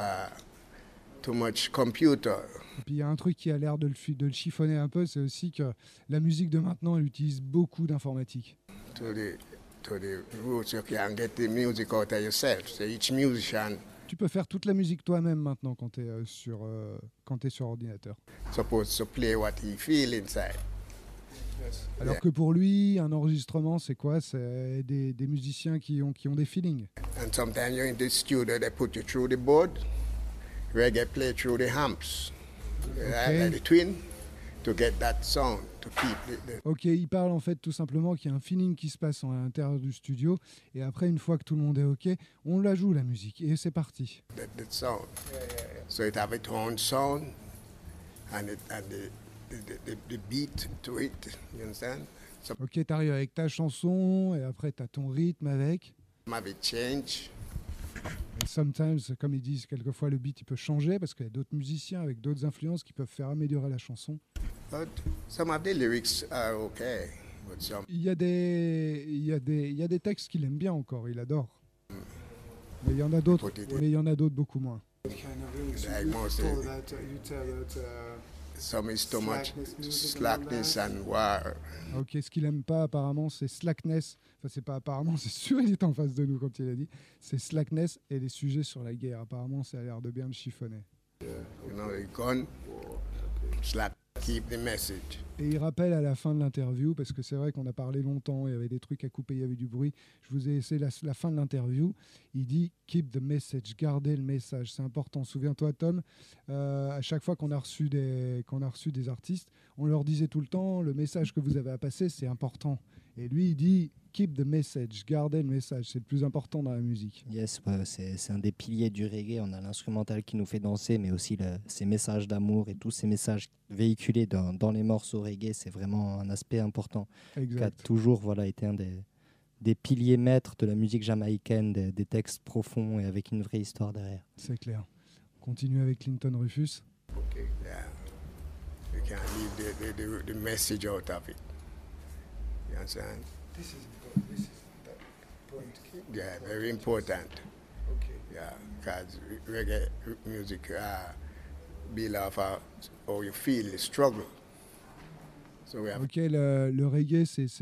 S9: too much computer.
S2: Et puis il y a un truc qui a l'air de le chiffonner un peu, c'est aussi que la musique de maintenant, elle utilise beaucoup d'informatique.
S9: To the roots, you can get the music out of yourself. So each musician.
S2: Tu peux faire toute la musique toi-même maintenant quand tu es sur ordinateur.
S9: Supposed to play what he feel inside.
S2: Alors que pour lui, un enregistrement, c'est quoi? C'est des musiciens qui ont des feelings.
S9: And sometimes you're in the studio, they put you through the board. Reggae play through the amps, like the twin, to get that sound, to keep the...
S2: Ok, il parle en fait tout simplement qu'il y a un feeling qui se passe à l'intérieur du studio, et après, une fois que tout le monde est ok, on la joue la musique, et c'est parti.
S9: The sound. So it have its own sound, and the beat to it, you understand? So
S2: ok, t'arrives avec ta chanson, et après t'as ton rythme avec.
S9: maybe change.
S2: Et sometimes, comme ils disent, quelquefois le beat il peut changer parce qu'il y a d'autres musiciens avec d'autres influences qui peuvent faire améliorer la chanson.
S9: But some of the lyrics are okay, but some...
S2: Il y a des textes qu'il aime bien encore, il adore. Mais il y en a d'autres, beaucoup moins.
S7: Kind of lyrics.
S9: Like
S7: You
S9: most
S7: told
S9: of it.
S7: that, you tell that
S9: Some is too much
S7: Slackness,
S9: slackness and war.
S2: Ok, ce qu'il aime pas apparemment, c'est slackness. Enfin, c'est pas apparemment, c'est sûr, il est en face de nous quand il a dit. C'est slackness et les sujets sur la guerre. Apparemment, ça a l'air de bien le chiffonner.
S9: You know, the gun, slack, keep the message.
S2: Et il rappelle à la fin de l'interview, parce que c'est vrai qu'on a parlé longtemps, il y avait des trucs à couper, il y avait du bruit. Je vous ai laissé la fin de l'interview. Il dit « Keep the message », gardez le message. C'est important. Souviens-toi, Tom, à chaque fois qu'on a reçu des artistes, on leur disait tout le temps « Le message que vous avez à passer, c'est important ». Et lui, il dit « Keep the message », gardez le message. C'est le plus important dans la musique.
S3: Yes, ouais, c'est un des piliers du reggae. On a l'instrumental qui nous fait danser, mais aussi ces messages d'amour et tous ces messages véhiculés dans les morceaux reggae, c'est vraiment un aspect important.
S2: Exact.
S3: Qui a toujours été un des piliers maîtres de la musique jamaïcaine, des textes profonds et avec une vraie histoire derrière.
S2: C'est clair. On continue avec Clinton Rufus.
S9: Okay, yeah. You can't leave the message out of it. You understand?
S7: this is that point.
S9: Yeah, very important.
S7: Okay.
S9: Yeah, because reggae music build off of how you feel the struggle. So we have
S2: Ok, le reggae,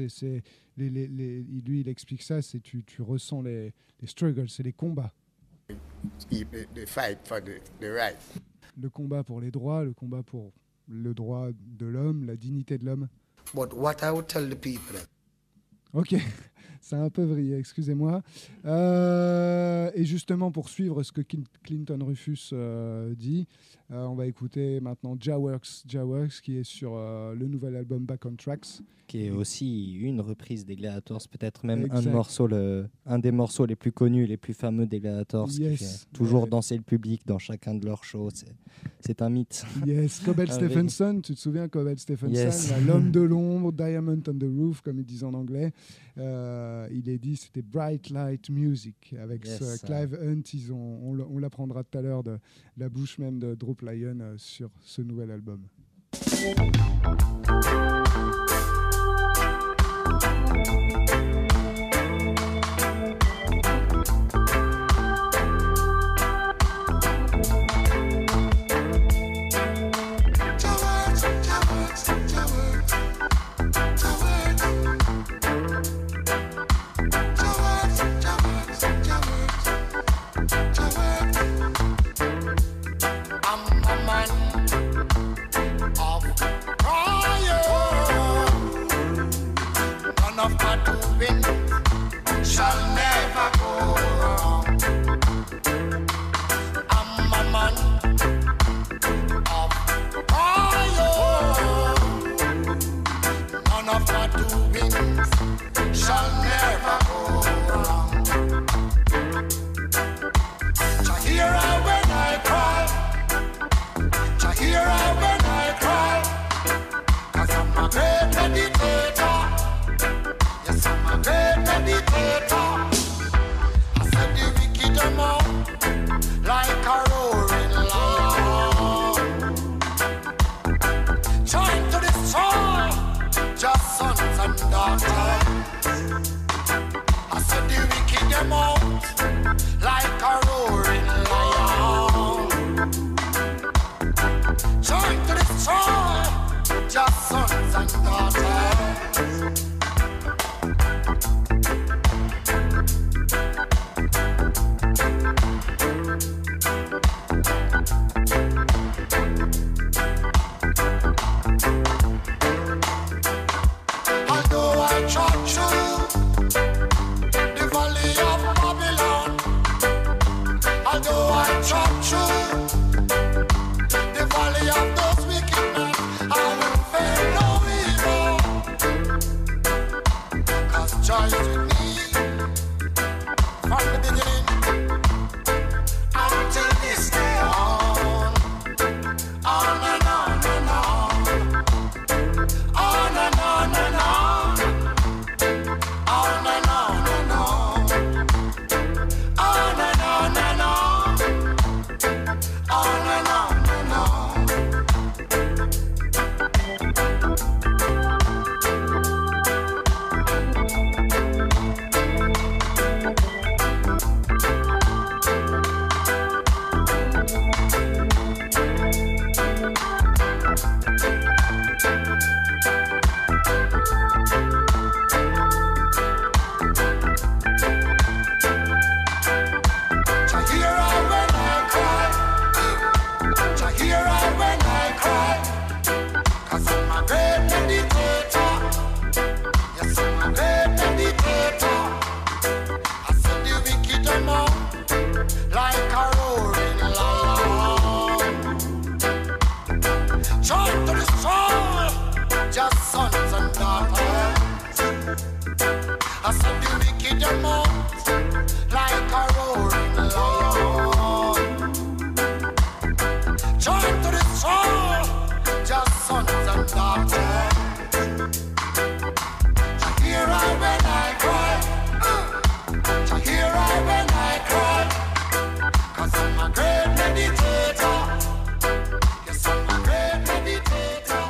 S2: lui, il explique ça, c'est tu ressens les struggles, c'est les combats.
S9: the fight for the right.
S2: Le combat pour les droits, le combat pour le droit de l'homme, la dignité de l'homme.
S8: But what I would tell the people,
S2: Ok, c'est un peu vrillé, excusez-moi. Et justement, pour suivre ce que Clinton Rufus dit, on va écouter maintenant Jaworks, qui est sur le nouvel album Back on Tracks.
S3: Qui est aussi une reprise des Gladiators, peut-être même
S2: Exact.
S3: un des morceaux les plus connus, les plus fameux des Gladiators, qui
S2: Yes.
S3: fait toujours
S2: Ouais.
S3: danser le public dans chacun de leurs shows. C'est un mythe.
S2: Yes, Cobell
S3: Ah,
S2: Stephenson, tu te souviens Cobell Stephenson,
S3: Yes.
S2: là, l'homme de l'ombre, Diamond on the Roof, comme ils disent en anglais. Il est dit, c'était Bright Light Music avec
S3: Yes.
S2: Clive Hunt. On l'apprendra tout à l'heure de la bouche même de Droop Lion sur ce nouvel album.
S8: I'm a man of fire. None of my doing shall never go wrong. I'm a man of fire. None of my doings shall never go wrong. Shahira when I cry, Shahira when I cry, 'cause I'm a great meditator. Yes, I'm a great meditator. I said the wicked among like a roaring lion, trying to destroy just sons and daughters. I said the wicked among like a roaring lion, trying to destroy just sons and daughters. Although I trod through the valley of Babylon, although I trod through the valley of those wicked men, I will fear no evil, 'cause joy is with me from the beginning until this day on and on and on, on and on and on, on and on and on, on and on and on, on and on and on. Shahira when I cry, Shahira when I cry, 'cause I'm a great meditator. Yes, I'm a great meditator. I said the wicked among like a roaring lion, trying to destroy just sons and daughters. I said the wicked among like a roaring lion, trying to destroy just sons and daughters. Shahira when I cry, Shahira when I cry, 'cause I'm a great meditator. Yes, I'm a great meditator.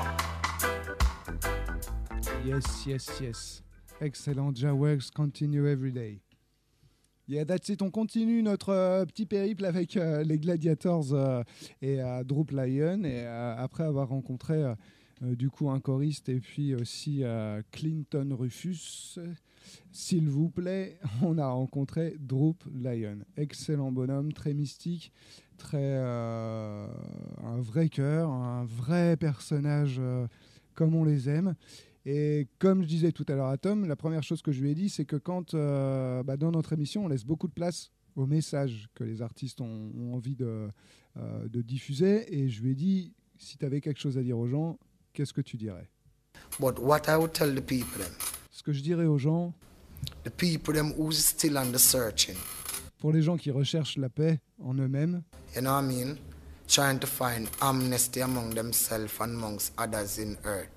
S2: Yes. Excellent. Jaworks, continue every day. Yeah, that's it. On continue notre petit périple avec les Gladiators et Droop Lion. Et après avoir rencontré du coup un choriste, et puis aussi Clinton Rufus. S'il vous plaît, on a rencontré Droop Lion. Excellent bonhomme, très mystique, très un vrai cœur, un vrai personnage comme on les aime. Et comme je disais tout à l'heure à Tom, la première chose que je lui ai dit, c'est que quand dans notre émission, on laisse beaucoup de place aux messages que les artistes ont envie de diffuser. Et je lui ai dit, si tu avais quelque chose à dire aux gens, qu'est-ce que tu dirais?
S8: But what I would tell the people them,
S2: Ce que je dirais aux gens,
S8: the people them who's still on the searching,
S2: pour les gens qui recherchent la paix en eux-mêmes,
S8: you know what I mean? Trying to find amnesty among themselves and amongst others in earth.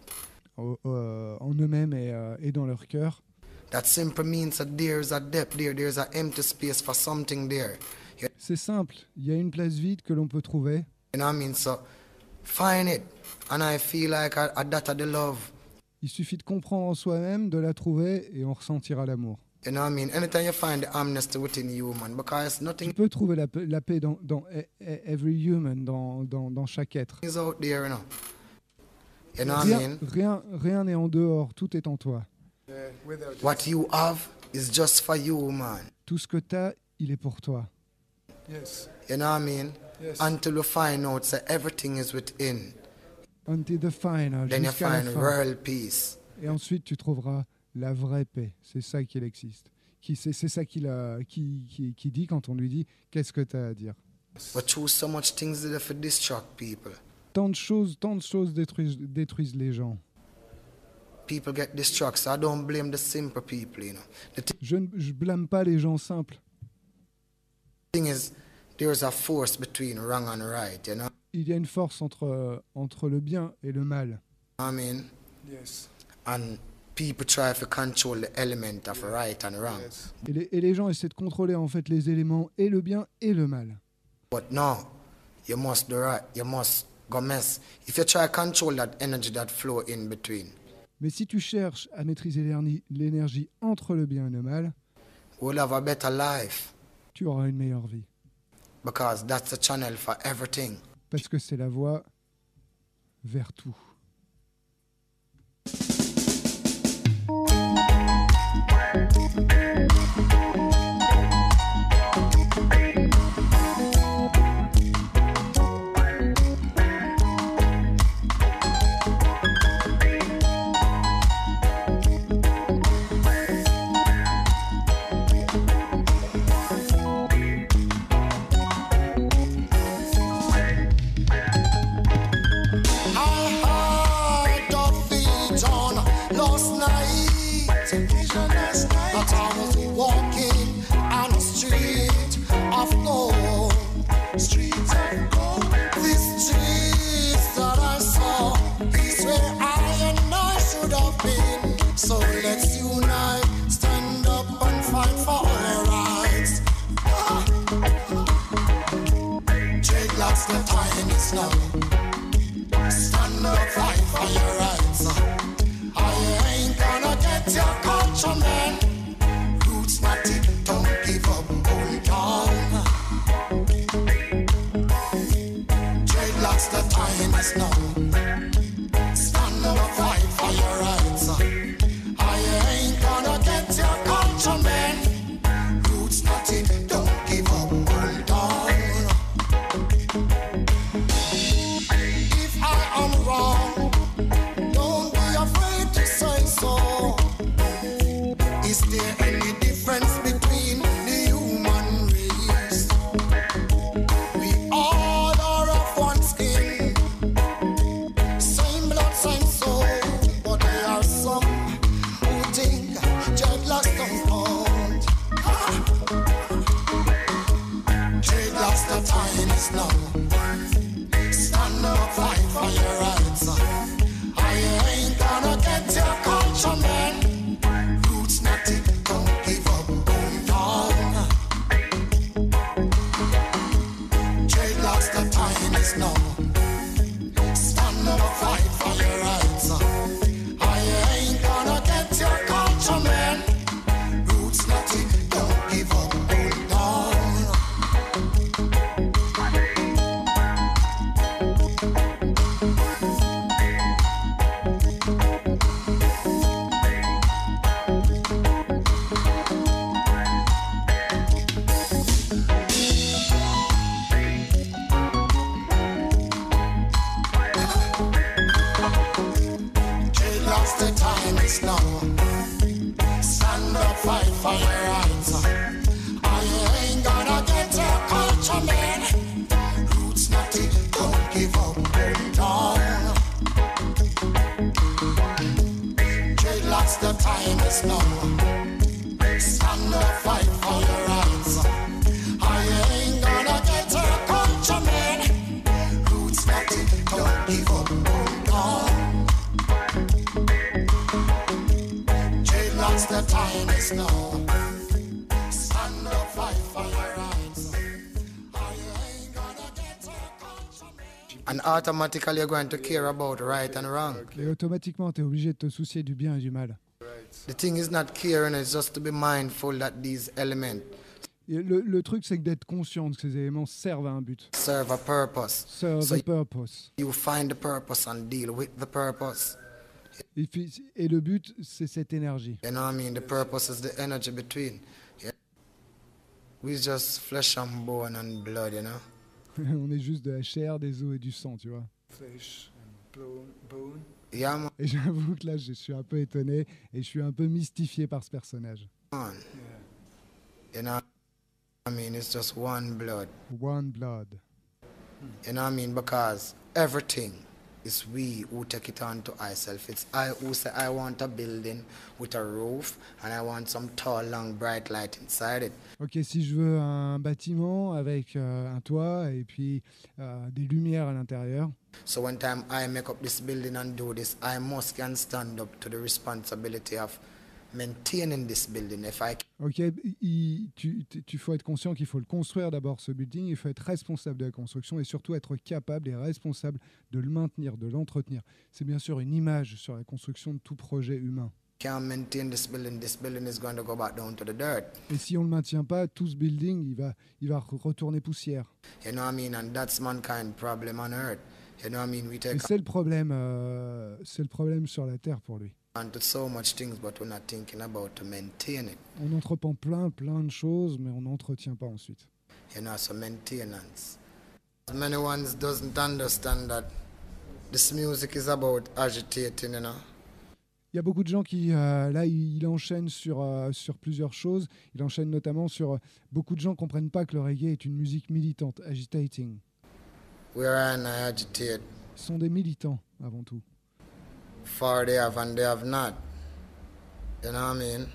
S2: en eux-mêmes et dans leur cœur.
S8: That simply means that there's a depth there, there's an empty space for something there.
S2: C'est simple, il y a une place vide que l'on peut trouver.
S8: You know what I mean? So find it, and I feel like that the love.
S2: Il suffit de comprendre en soi-même, de la trouver, et on ressentira l'amour.
S8: You know what I mean? Anytime you find the amnesty within you, man, because nothing
S2: Tu peux trouver la paix dans every human, dans chaque être.
S8: is out there, you know. You know what I mean?
S2: Rien n'est en dehors, tout est en toi.
S8: What you have is just for you, man.
S2: Tout ce que tu as, il est pour toi.
S7: Yes.
S8: You know what I mean?
S7: Yes.
S8: Until you find out that everything is within,
S2: Until the final,
S8: then you
S2: jusqu'à la
S8: find
S2: fin.
S8: real peace.
S2: Et ensuite, tu trouveras la vraie paix. C'est ça qu'il existe. C'est ça qui dit quand on lui dit « Qu'est-ce que tu as à dire ?»
S8: But through so much things that if it distract people,
S2: Tant de choses détruisent les gens.
S8: people get distracted. So I don't blame the simple people, you know. The
S2: Je blâme pas les gens simples.
S8: thing is, there's a force between wrong and right, you know.
S2: Il y a une force entre le bien et le mal.
S8: I mean,
S7: Yes.
S8: and people try to control the element of right and wrong.
S7: Yes.
S2: Et les gens essaient de contrôler en fait les éléments et le bien et le mal.
S8: But no, you must do right. You must go mess. If you try to control that energy that flow in between,
S2: Mais si tu cherches à maîtriser l'énergie entre le bien et le mal,
S8: we'll have a better life
S2: tu auras une meilleure vie.
S8: because that's the channel for everything.
S2: Parce que c'est la voie vers tout.
S8: So let's unite, stand up and fight for our rights. Dreadlocks, the time is now. Stand up, fight for your rights. I ain't gonna get your countrymen. Roots not it, don't give up, hold on. Dreadlocks, the time is now. Stand up, fight for your rights. I ain't gonna get your countrymen. Roots not it, don't give up, hold on. Dreadlocks, the time is now. Stand up, fight for your rights. I ain't gonna get your culture, man. Roots naughty, don't give up, hold down. Dreadlocks, the time is now. Stand up, fight for your rights. I ain't gonna get your culture, man. Roots naughty, don't give up, hold on. Dreadlocks, the time is now. Stand up, fight for your rights. I ain't gonna get your culture, man.
S9: And automatically you're going to care about right and wrong.
S2: Et automatiquement, tu es obligé de te soucier du bien et du mal.
S9: The thing is not caring, it's just to be mindful that these elements
S2: Et le truc, c'est que d'être conscient que ces éléments servent à un but.
S9: serve a purpose.
S2: Serve
S9: So
S2: a purpose.
S9: you find the purpose and deal with the purpose.
S2: Et le but, c'est cette énergie.
S9: You know what I mean? The purpose is the energy between. Yeah. We just flesh and bone and blood, you know?
S2: On est juste de la chair, des os et du sang, tu vois.
S7: Flesh and bone.
S9: Yeah, man.
S2: Et j'avoue que là, je suis un peu étonné et je suis un peu mystifié par ce personnage.
S9: You know what I mean? It's just one blood.
S2: One blood.
S9: You know what I mean? Because everything is we who take it on to ourselves. It's I who say I want a building with a roof and I want some tall, long, bright light inside it.
S2: Ok, si je veux un bâtiment avec un toit et puis des lumières à l'intérieur.
S9: So one time I make up this building and do this, I must can stand up to the responsibility of maintaining this building. If I
S2: Ok, tu faut être conscient qu'il faut le construire d'abord, ce building. Il faut être responsable de la construction et surtout être capable et responsable de le maintenir, de l'entretenir. C'est bien sûr une image sur la construction de tout projet humain.
S9: can't maintain this building is going to go back down to the dirt.
S2: Et si on ne le maintient pas, tout ce building, il va retourner poussière.
S9: You know what I mean? And that's mankind problem on earth. You know what I mean? We
S2: Et
S9: take
S2: c'est le problème sur la Terre pour lui.
S9: on to so much things, but we're not thinking about to maintain it.
S2: On entreprend plein de choses, mais on n'entretient pas ensuite.
S9: You know, so maintenance. Many ones doesn't understand that this music is about agitating, you know.
S2: Il y a beaucoup de gens qui, là, il enchaîne sur plusieurs choses. Il enchaîne notamment sur... beaucoup de gens ne comprennent pas que le reggae est une musique militante, agitating.
S9: We're an agitate.
S2: Ils sont des militants, avant tout.
S9: For they have and they have not. You know what I mean?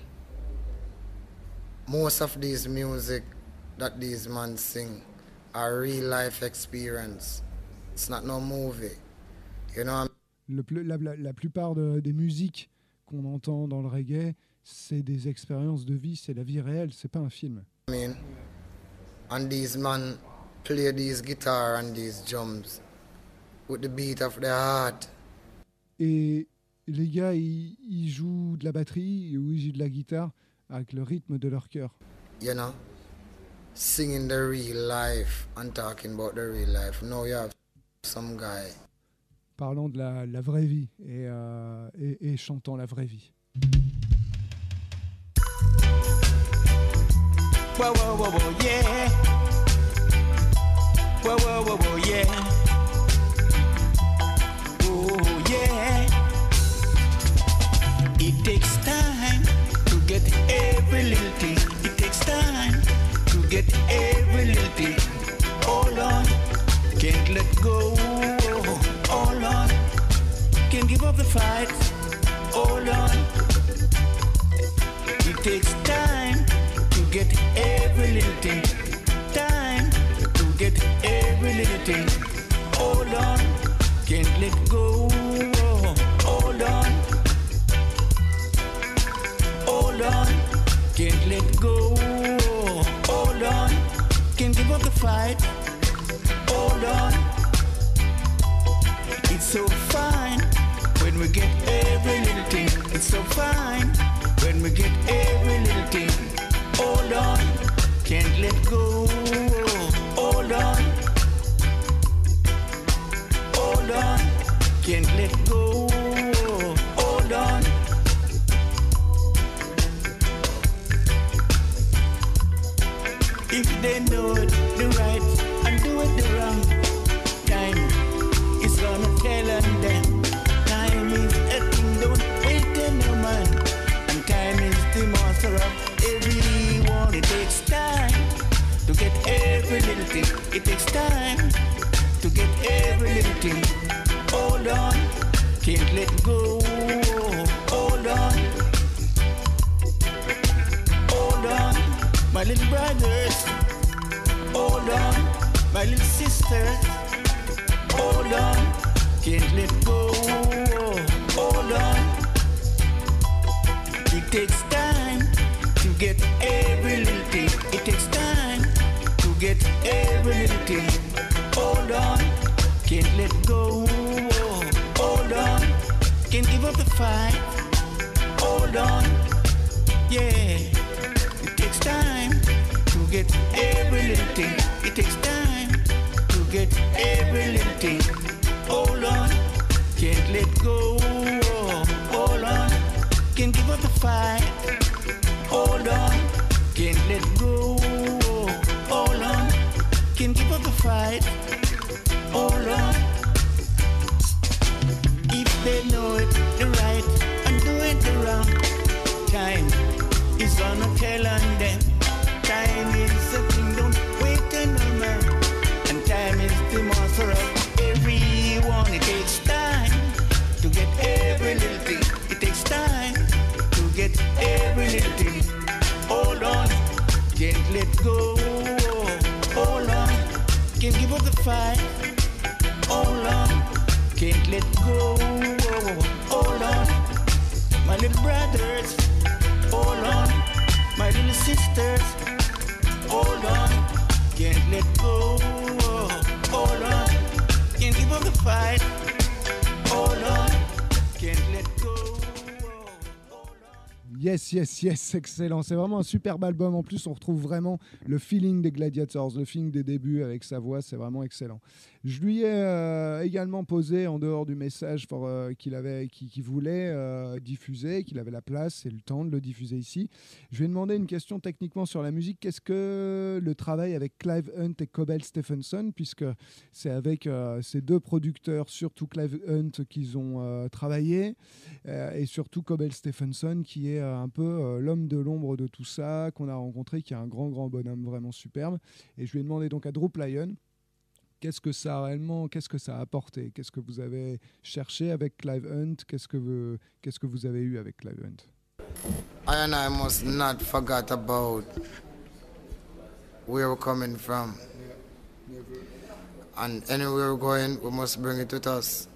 S9: Most of these music that these men sing are real life experience. It's not no movie. You know what I mean?
S2: La plupart des musiques qu'on entend dans le reggae, c'est des expériences de vie, c'est la vie réelle, c'est pas un film.
S9: I mean, and these men play these guitar and these drums with the beat of their heart.
S2: Et les gars, ils jouent de la batterie ou ils jouent de la guitare avec le rythme de leur cœur.
S9: You know, singing the real life and talking about the real life. Now you have some guy.
S2: Parlant de la vraie vie et chantant la vraie vie.
S10: Whoa, whoa, whoa, whoa, yeah. Whoa, whoa, whoa, whoa, yeah. Oh, yeah. It takes time to get every little thing. It takes time to get every little thing. Hold on, can't let go. Hold on, can't give up the fight. Hold on. It takes time to get every little thing. Time to get every little thing. Hold on, can't let go. Hold on. Hold on, can't let go. Hold on, can't give up the fight. Hold on. It's so fine when we get every little thing. It's so fine when we get every little thing. Hold on, can't let go. Hold on. Hold on, can't let go. Hold on. If they know the right and do it the wrong, time is gonna tell on them. Time is a thing, don't My little brothers, hold on. My little sisters, hold on. Can't let go, hold on. It takes time to get every little thing. It takes time to get every little thing. Hold on, can't let go, hold on. Can't give up the fight, hold on. Yeah, it takes time to get every little thing. It takes time to get every little thing. Hold on, can't let go, hold on. Can't give up the fight, hold on. Can't let go, hold on. Can't give up the fight, hold on. If they know it the right and do it the wrong, time is gonna tell on them. Time is a thing, don't wait in a man. And time is the master of everyone. It takes time to get every little thing. It takes time to get every little thing. Hold on, can't let go. Hold on, can't give up the fight. Hold on, can't let go. Hold on, my little brothers. Hold on, my little sisters. Hold on, can't let go. Hold on, can't give up the fight. Hold on, can't let go.
S2: Yes, yes, yes, excellent. C'est vraiment un superbe album. En plus, on retrouve vraiment le feeling des Gladiators, le feeling des débuts avec sa voix. C'est vraiment excellent. Je lui ai également posé, en dehors du message qu'il voulait diffuser, qu'il avait la place et le temps de le diffuser ici, je lui ai demandé une question techniquement sur la musique. Qu'est-ce que le travail avec Clive Hunt et Cobell Stephenson, puisque c'est avec ces deux producteurs, surtout Clive Hunt, qu'ils ont travaillé, et surtout Cobell Stephenson, qui est un peu l'homme de l'ombre de tout ça, qu'on a rencontré, qui est un grand bonhomme vraiment superbe. Et je lui ai demandé donc à Droop Lion, qu'est-ce que ça a apporté? Qu'est-ce que vous avez cherché avec Clive Hunt? Qu'est-ce que vous avez eu avec Clive Hunt?
S9: I and I must not forget about where we're coming from. And anywhere we're going, we must bring it with us.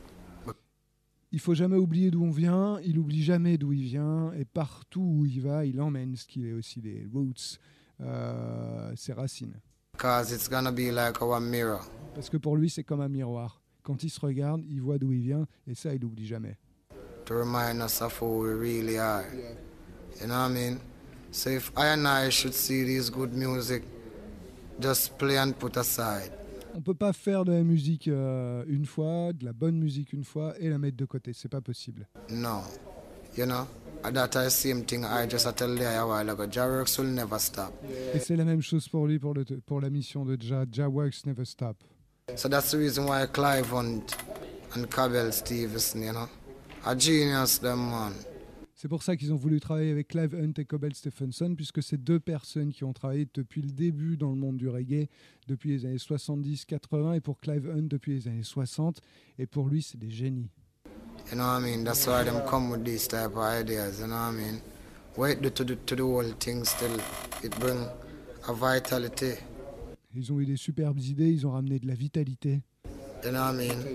S2: Il faut jamais oublier d'où on vient, il oublie jamais d'où il vient, et partout où il va, il emmène ce qu'il est aussi, les roots, ses racines.
S9: Because it's gonna be like our mirror.
S2: Parce que pour lui, c'est comme un miroir. Quand il se regarde, il voit d'où il vient, et ça, il n'oublie jamais.
S9: To remind us of who we really are. You know what I mean? So if I and I should see this good music, just play and put aside.
S2: On peut pas faire de la musique une fois, de la bonne musique une fois, et la mettre de côté. C'est pas possible.
S9: No. You know? That is the same thing I just tell you a while ago. Jah works will never stop.
S2: Et c'est la même chose pour lui, pour la mission de Jah. Jah works never stop.
S9: So that's the reason why Clive Hunt and Cobell Stevenson, you know, a genius, them man.
S2: C'est pour ça qu'ils ont voulu travailler avec Clive Hunt et Cobell Stephenson, puisque c'est deux personnes qui ont travaillé depuis le début dans le monde du reggae, depuis les années 70-80, et pour Clive Hunt depuis les années 60, et pour lui, c'est des génies.
S9: You know what I mean? That's why them come with these type of ideas, you know what I mean? Wait to the whole thing still, it bring a vitality.
S2: Ils ont eu des superbes idées, ils ont ramené de la vitalité.
S9: You know what I mean?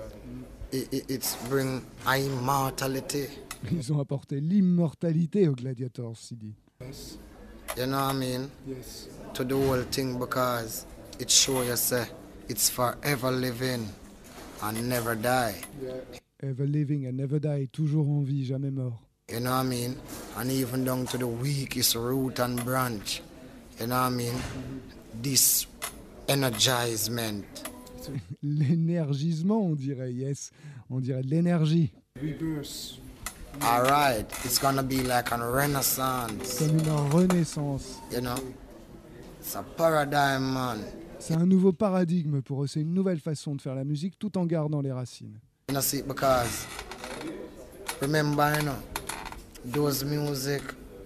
S9: It's bring a immortality.
S2: Ils ont apporté l'immortalité aux Gladiators, Sidi.
S9: Yes. You know what I mean?
S7: Yes.
S9: To the whole thing, because it shows you say it's forever living and never die.
S7: Yeah.
S2: Ever living and never die, toujours en vie, jamais mort.
S9: You know what I mean? And even down to the weakest root and branch. You know what I mean? This energizement.
S2: L'énergisement, on dirait, yes. On dirait de l'énergie.
S7: Rebirth.
S9: All right, it's gonna be like a renaissance.
S2: Comme une renaissance.
S9: You know, it's a paradigm, man.
S2: C'est un nouveau paradigme pour eux. C'est une nouvelle façon de faire la musique tout en gardant les racines.
S9: You know, see, because remember, you know, those music,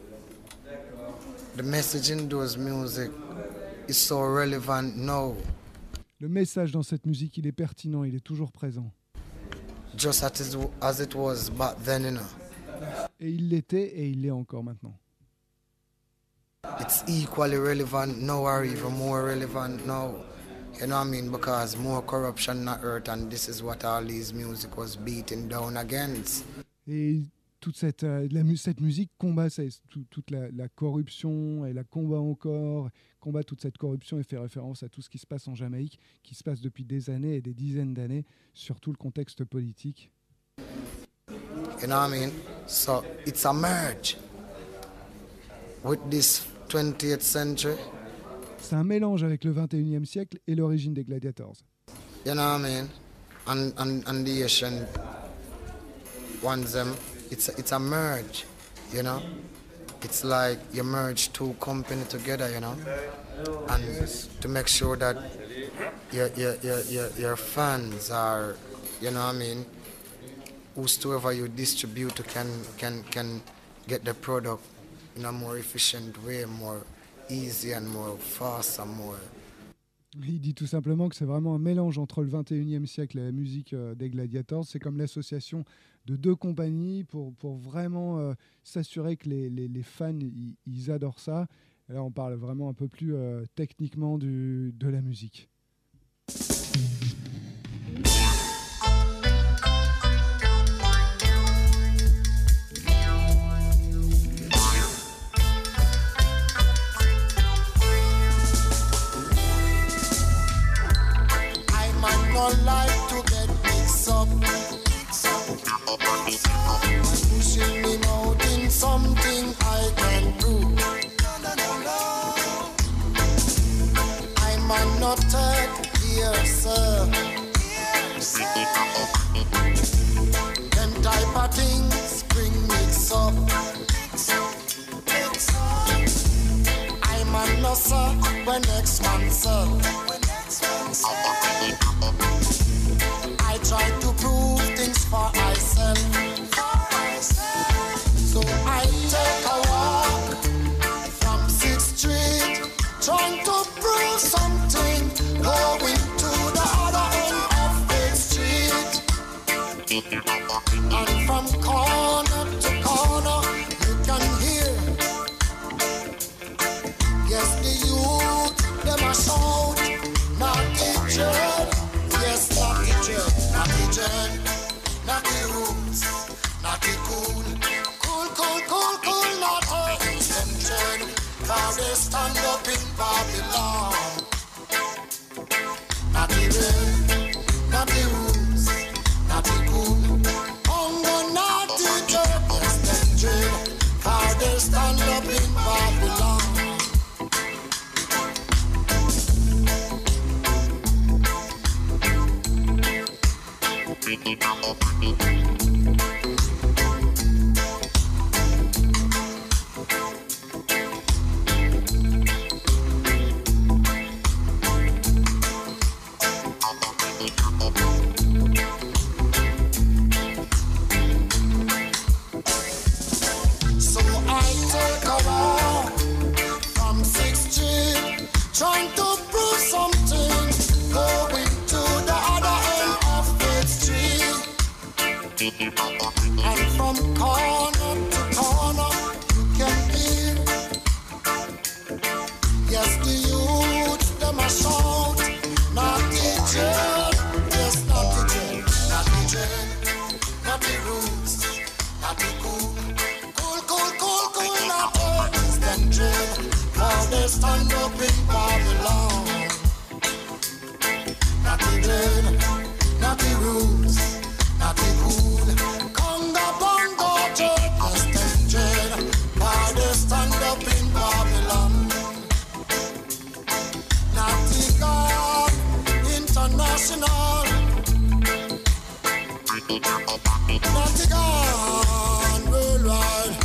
S9: the message in those music is so relevant now.
S2: Le message dans cette musique, il est pertinent, il est toujours présent.
S9: Just as it was back then, you know.
S2: Et il l'était et il l'est encore maintenant.
S9: it's equally relevant now or even more relevant now. You know what I mean? Because more corruption on earth, and this is what all these music was beating down against.
S2: Et toute cette musique combat toute la corruption, et la combat encore, combat toute cette corruption et fait référence à tout ce qui se passe en Jamaïque, qui se passe depuis des années et des dizaines d'années, surtout le contexte politique.
S9: You know what I mean? So it's a merge with this 20th century.
S2: C'est un mélange avec le 21e siècle et l'origine des Gladiators.
S9: You know what I mean? And the Asian ones, it's a merge, you know? It's like you merge two companies together, you know? And to make sure that your fans are, you know what I mean? Whosoever you distribute can get the product in a more efficient way, more easy and more fast and more.
S2: Il dit tout simplement que c'est vraiment un mélange entre le 21e siècle et la musique des Gladiators. C'est comme l'association de deux compagnies pour vraiment s'assurer que les fans ils adorent ça. Et là, on parle vraiment un peu plus techniquement de la musique.
S8: Don't like to get mixed up. Pushing me out in something I can do. I might not take here, sir. Them type of things bring mix up. I might not sir when next man sir. I try to prove things for myself. So I take a walk from 6th Street, trying to prove something, going to the other end of 8th Street. And from corner to corner, you can hear, yes, the youth, them a shout, not the dread, yes, not the dread, not the dread, not the roots, not the cool, cool, not the instant dread, cause they stand up in Babylon. Not the red, not the roots, not the cool, hunger, not the dread, instant dread, cause they stand up in Babylon. So I take a walk from 6th Street, trying to prove something, going to the other end of 8th Street. And from corner to corner, you can hear, yes, the youth, them a shout, not the dread, yes, not the dread, not the dread, not the roots, not the cool, not the instant dread, cause they stand up in Babylon. Not the dread, not the roots, not the cool, conga bongo dread, instant dread, cause they stand up in Babylon. Not the God International, not the God worldwide.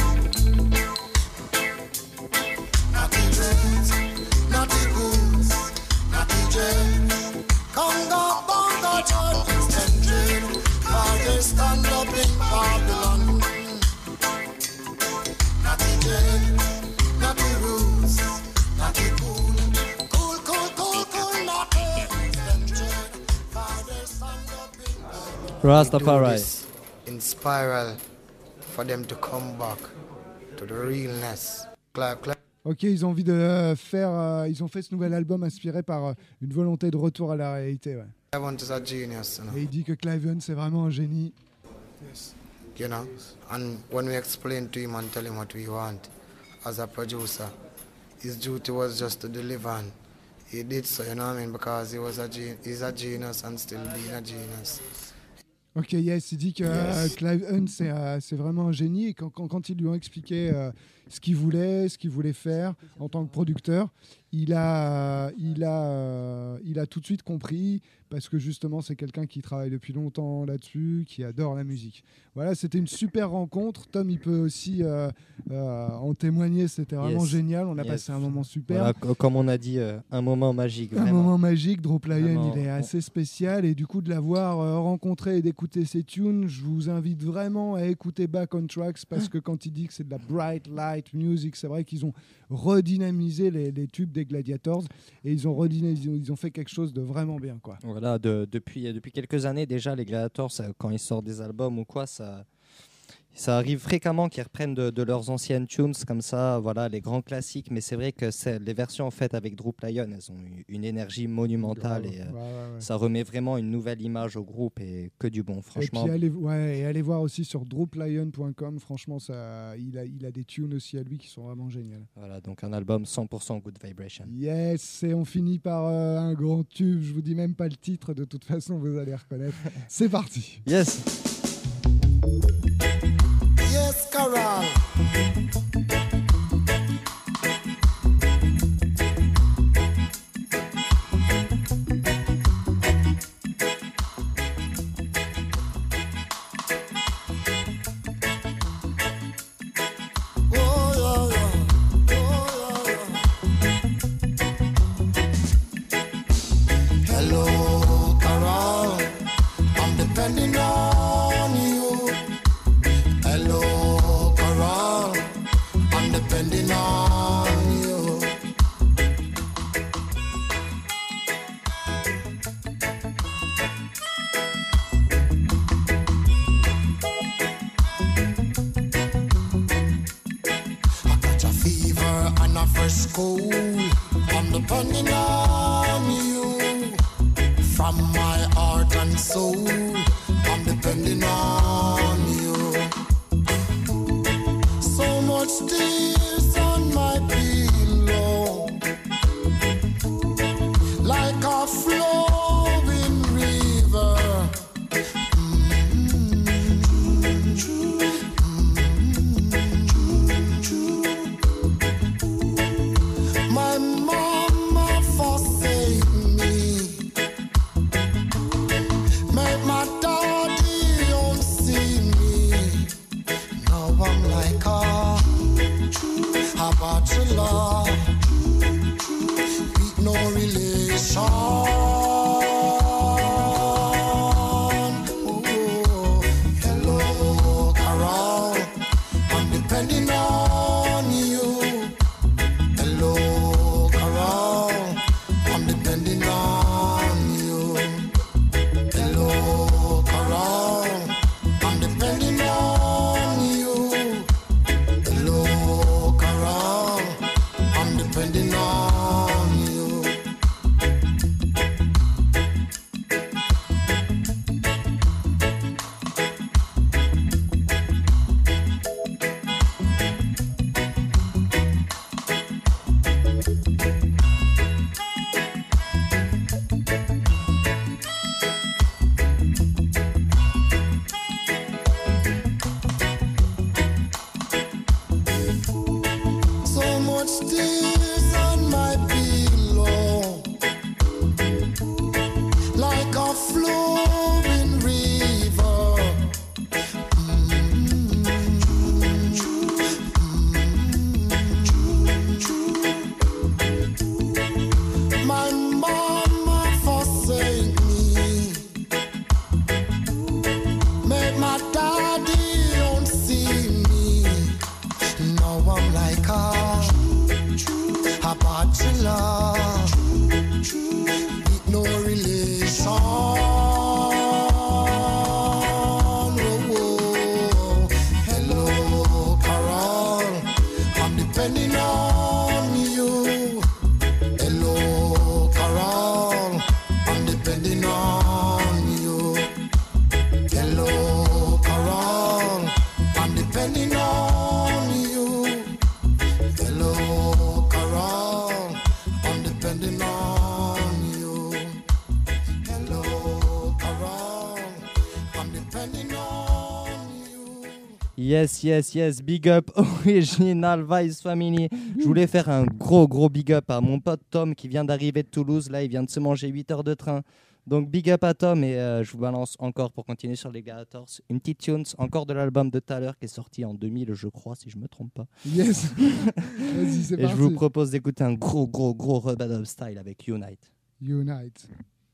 S8: Not the dreads, not the goons, not the dread, conga bongo dread, instant dread, cause they stand up in Babylon. Not the dread, not the roots, not the cool, not the instant dread, cause they stand up in Babylon.
S3: Rastafari.
S9: In spiral for them to come back to the realness.
S2: Ok, ils ont envie de faire. Ils ont fait ce nouvel album inspiré par une volonté de retour à la réalité. Ouais.
S9: Clive Hunt is a genius,
S2: Et il dit que Clive Hunt, c'est vraiment un génie.
S7: Yes.
S9: you know. And when we explain to him and tell him what we want as a producer, his duty was just to deliver. And he did so, you know what I mean, because he's a genius and still being a genius.
S2: Ok, yes, il dit que Clive Hunt, c'est vraiment un génie. Et quand ils lui ont expliqué ce qu'il voulait faire en tant que producteur, il a tout de suite compris, parce que justement, c'est quelqu'un qui travaille depuis longtemps là-dessus, qui adore la musique. Voilà, c'était une super rencontre. Tom, il peut aussi en témoigner. C'était vraiment génial. On a passé un moment super.
S3: Voilà, comme on a dit, un moment magique.
S2: Un moment magique. Drop Lion,
S3: Vraiment.
S2: il est assez spécial. Et du coup, de l'avoir rencontré et d'écouter ses tunes, je vous invite vraiment à écouter Back on Tracks, parce que quand il dit que c'est de la bright light music, c'est vrai qu'ils ont redynamisé les tubes des Gladiators, et ils ont fait quelque chose de vraiment bien, quoi.
S3: Voilà, depuis quelques années déjà, les Gladiators, quand ils sortent des albums ou quoi, ça arrive fréquemment qu'ils reprennent de leurs anciennes tunes comme ça, voilà, les grands classiques. Mais c'est vrai que les versions faites avec Droop Lion, elles ont une énergie monumentale, et ça remet vraiment une nouvelle image au groupe, et que du bon, franchement.
S2: Et puis allez voir aussi sur droplion.com, franchement, il a des tunes aussi à lui qui sont vraiment géniales.
S3: Voilà, donc un album 100% Good Vibration.
S2: Yes, et on finit par un grand tube, je vous dis même pas le titre, de toute façon vous allez reconnaître. C'est parti.
S3: Yes.
S8: Yes, Carol. Hello, Carol. I'm depending on you. Hello, Carol. I'm depending on you. I got a fever and a fresh cold. I'm depending on you. From my heart and soul, I'm depending on you. So much tears on my pillow, like a flowing river. My mama forsake me, make my daddy don't see me. Now I'm like a bachelor with no relation. Oh, hello, Carol, I'm depending on you. Hello, Carol, I'm depending on you. Hello, Carol, I'm depending on you. Hello, Carol, I'm depending on you. So much tears on my pillow, like a flowing river. My mama forsake me, make my daddy don't see me. Now I'm like a bachelor with no relation. Oh, hello, Carol, I'm depending on
S3: Yes, big up Original Vice Family. Je voulais faire un gros big up à mon pote Tom qui vient d'arriver de Toulouse. Là, il vient de se manger 8 heures de train. Donc big up à Tom et je vous balance encore pour continuer sur les Gladiators une petite tunes encore de l'album de tout à l'heure qui est sorti en 2000 je crois si je me trompe pas.
S2: Yes. Vas-y, c'est
S3: et
S2: parti.
S3: je vous propose d'écouter un gros Rub-a-Dub style avec Unite.
S2: Unite.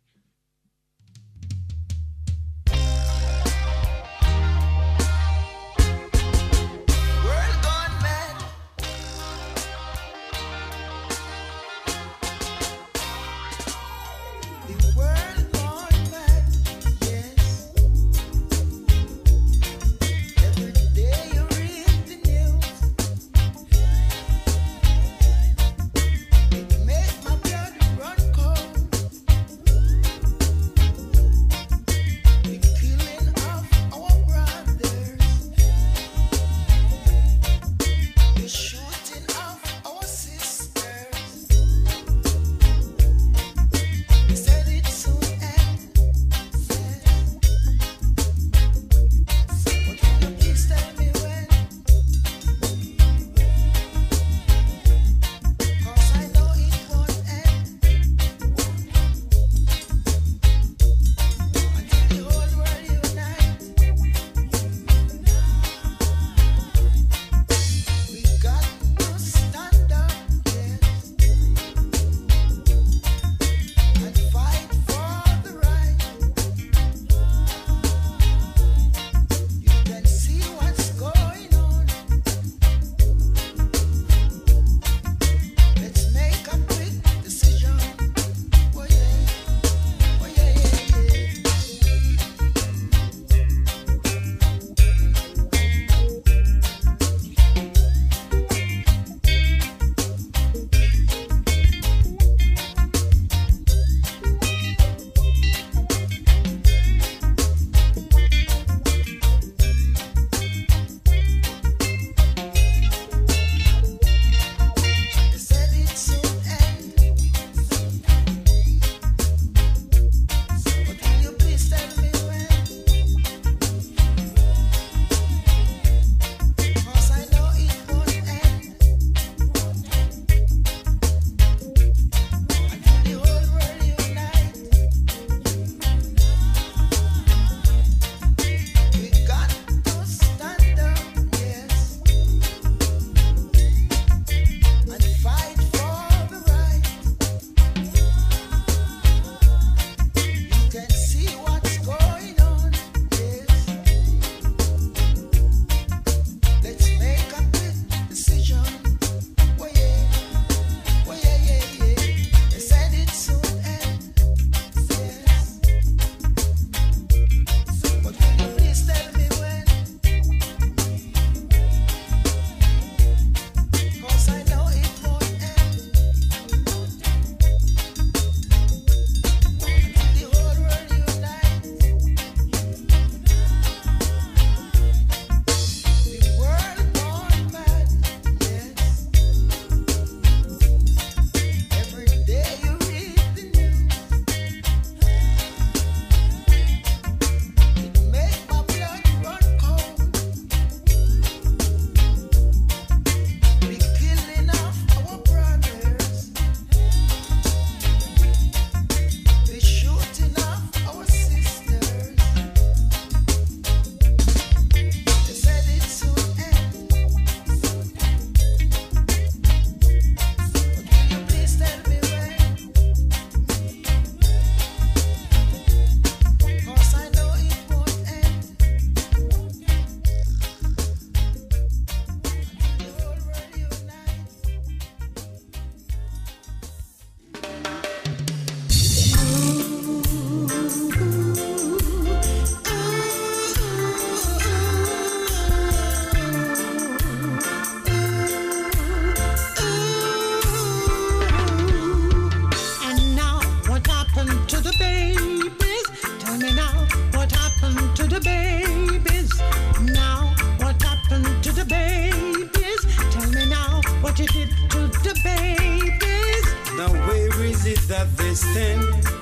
S10: stand?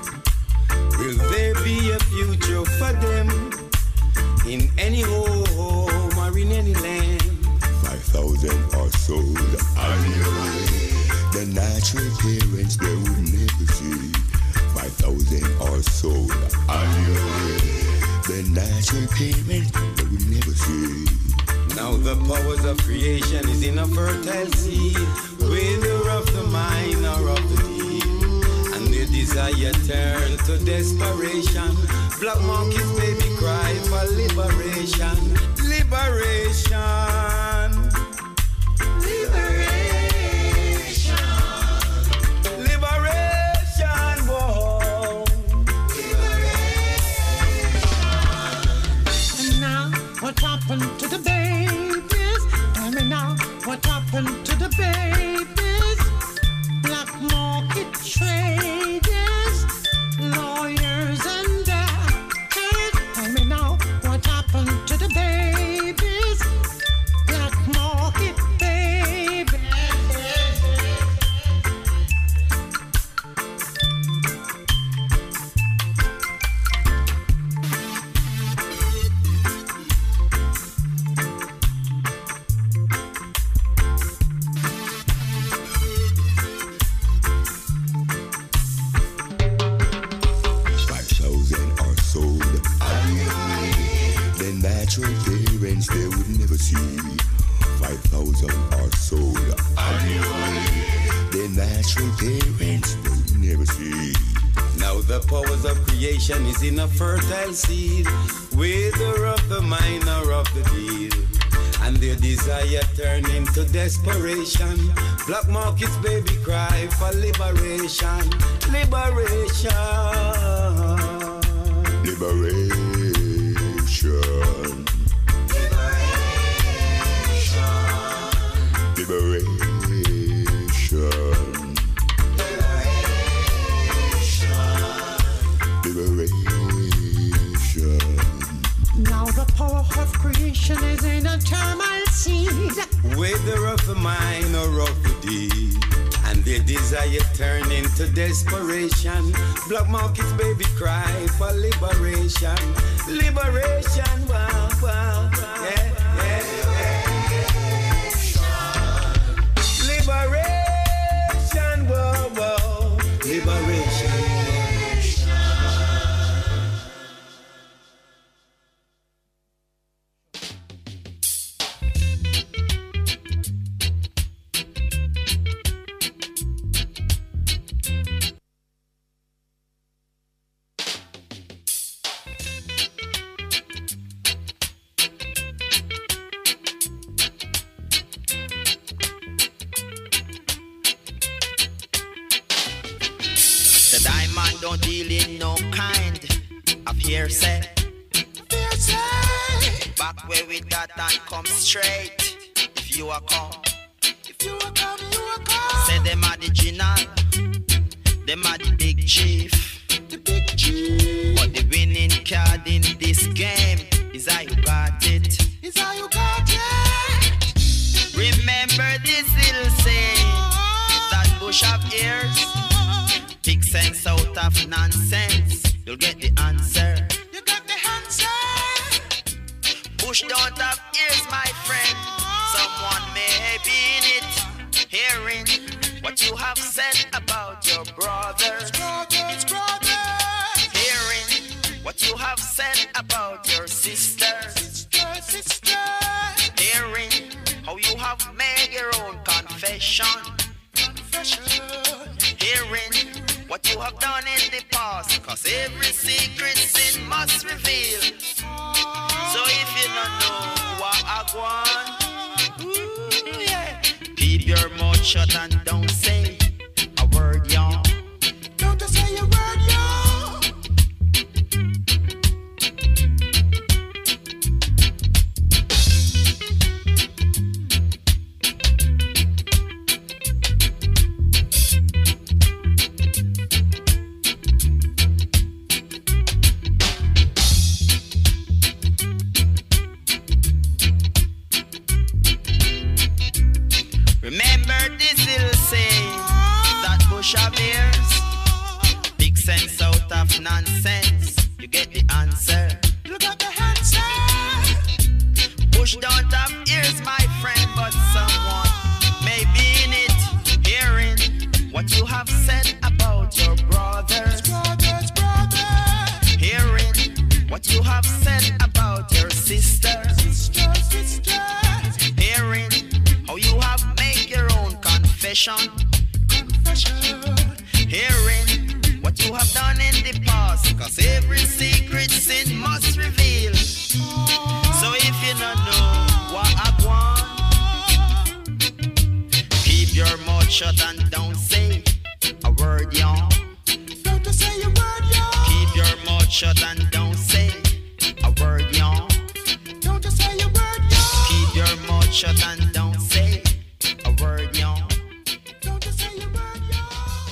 S10: Will there be a future for them in any home or in any land?
S11: 5,000 are sold annually. The natural parents they would never see. 5,000 are sold annually. The natural parents they would never see.
S12: Now the powers of creation is in a fertile seed, whether of the mind or of the deed, and their desire turn to desperation. Black monkeys baby cry for liberation, liberation, liberation, liberation, whoa. Liberation.
S8: And now what happened to the babies? Tell me now what happened to the babies? Black market traders, lawyers and doctors. Tell me now what happened to the babies? Black market babies.
S11: 5,000 are sold annually. The natural parents they would never see. 5,000 are sold annually. The natural parents they would never see.
S12: Now the powers of creation is in a fertile seed, whether of the mind or of the deed, and their desire turn into desperation. Black markets baby cry for liberation, liberation,
S11: Liberation. Liberation. Liberation.
S8: Now the power of creation is in a terminal seed,
S12: whether of the mind or of the deed, and their desire turn into desperation. Black markets baby cry for liberation, liberation, wow, wow, wow. Yeah, yeah, yeah. Liberation, whoa, whoa, liberation.
S4: The diamond don't deal in no kind of hearsay. Back where we that and come straight. If you are come, you are come. Say them are the general, them are the big chief. But the winning card in this game is how you got it. Remember this little saying, that bush of ears. Pick sense out of nonsense, you'll get the answer. Bush don't have ears, my friend. Someone may be in it, hearing what you have said about your brothers. Hearing what you have said about your sisters. Hearing how you have made your own confession. Hearing what you have done in the past, cause every secret sin must reveal. So if you don't know what I want, yeah, keep your mouth shut and don't say a word, y'all. Don't say a word, y'all. Remember this little saying, that bush of ears. Big sense out of nonsense, you get the answer. You got the answer. Bush don't have ears, my friend, but confession. Hearing what you have done in the past, cause every secret sin must reveal. So if you don't know what I want, keep your mouth shut and don't say a word, y'all. Don't say a word, y'all. Keep your mouth shut and don't say a word, y'all. Don't say a word, y'all. Keep your mouth shut and don't say a word, y'all. Don't say a word, y'all.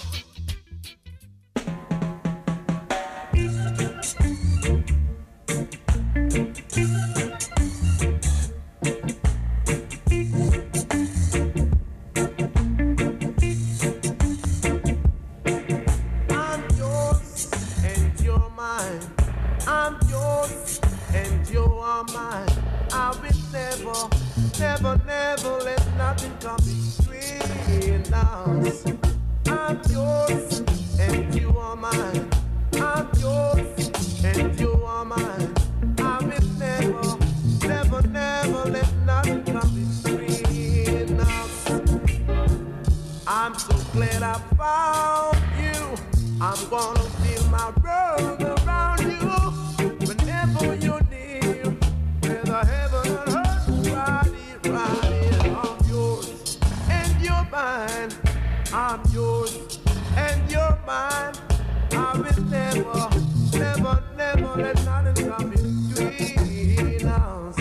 S1: I'm yours and you're mine. I'm yours and you are mine. I will never, never, never let nothing come between us. I'm yours and you are mine. I'm yours and you are mine. I will never, never, never let nothing come between us. I'm so glad I found you. I'm gonna feel my world around you whenever you're near. There's a heaven and earth, right here. I'm yours and you're mine. I'm yours and you're mine. I will never, never, never let nothing come between us.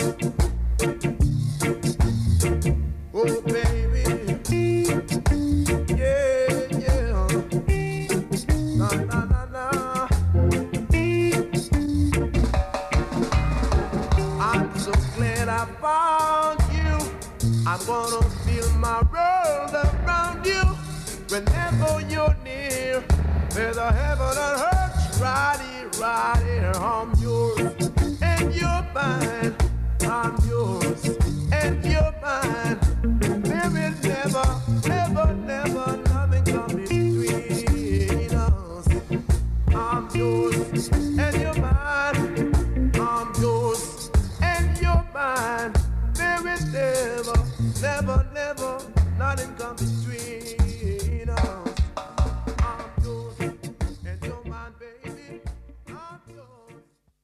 S1: Oh, baby. Yeah, yeah. Na, na, na, na. I'm so glad I found you. I'm gonna feel my world around you whenever you're near. There's a heaven and earth right here, right here. I'm yours and you're mine. I'm yours and you're mine. There will never, never, never nothing come between us. I'm yours and you're mine. I'm yours and you're mine. There will never, never, never nothing come between us. I'm yours and you're mine, baby. I'm yours.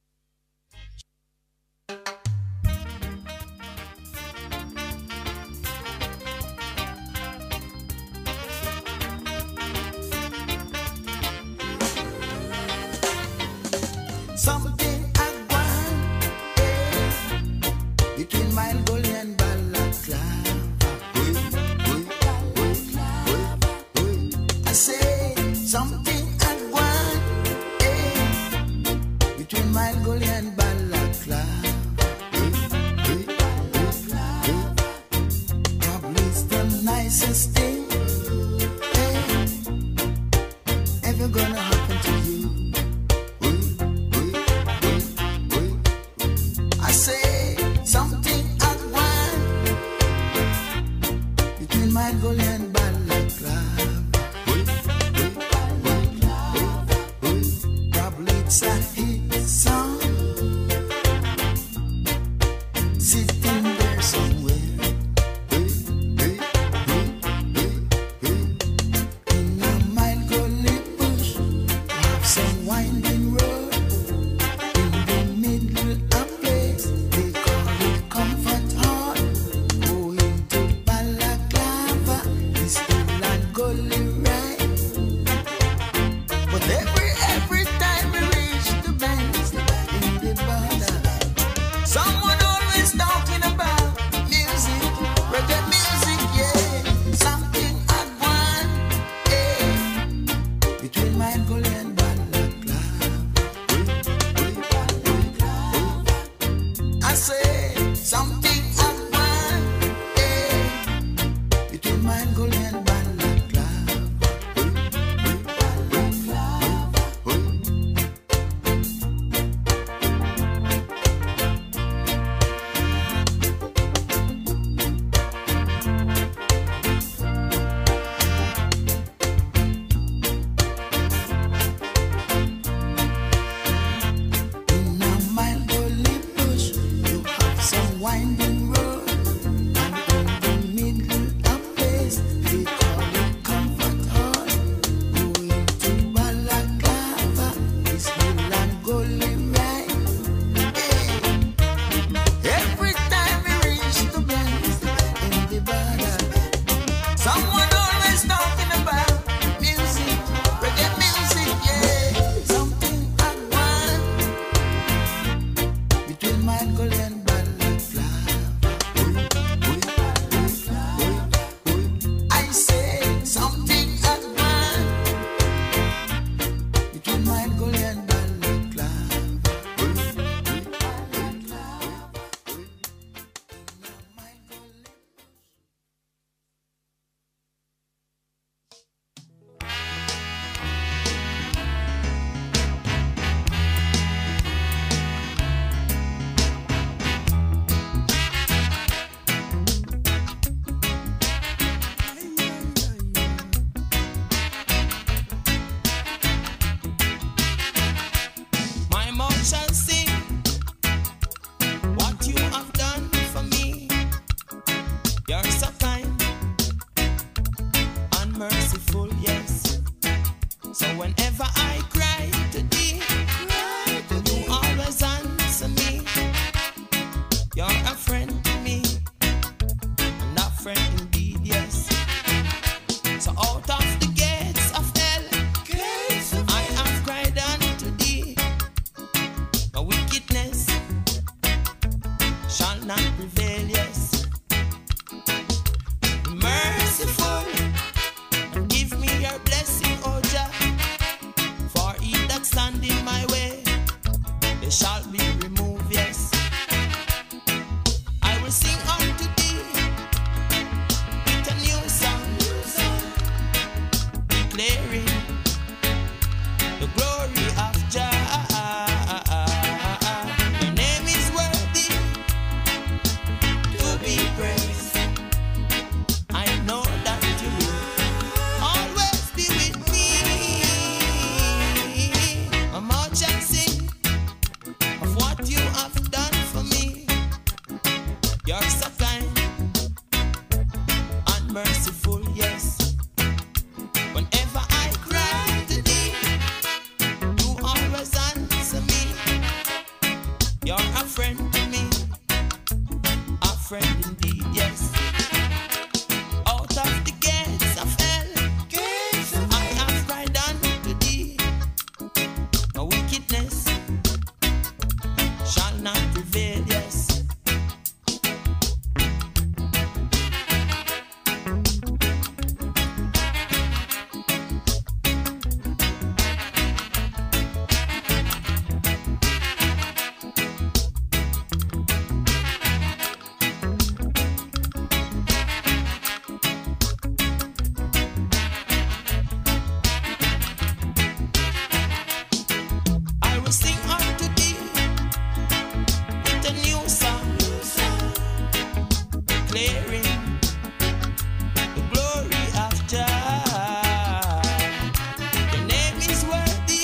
S10: Something I want, between Mile Gully and Balaclava. I say something I want, between Mile Gully and Balaclava. Probably it's the nicest thing ever gonna happen to you. I say something I want, between my goal and Balaclava. Probably it's a hit song, sitting there somewhere. You're so kind and merciful, yes. So whenever I cry to thee, you always answer me. You're a friend to me, and a friend indeed, yes. So out of the gates of hell, I have cried unto thee. My wickedness shall not prevail, yes. Be merciful and give me your blessing, O Jah. For he that stand in my way, they shall be removed, yes. I will sing unto thee with a new song, declaring the glory of Jah. Your name is worthy to be praised. I know that you will always be with me. My mouth shall sing of what you have done for me. You're so kind and merciful, yes. Whenever I cry to thee, you always answer me. You're a friend to me, a friend indeed, yes. Out of the gates of hell, I have cried unto thee. My wickedness shall not prevail, yes. I will sing unto thee with a new song, declaring the glory of Jah. Your name is worthy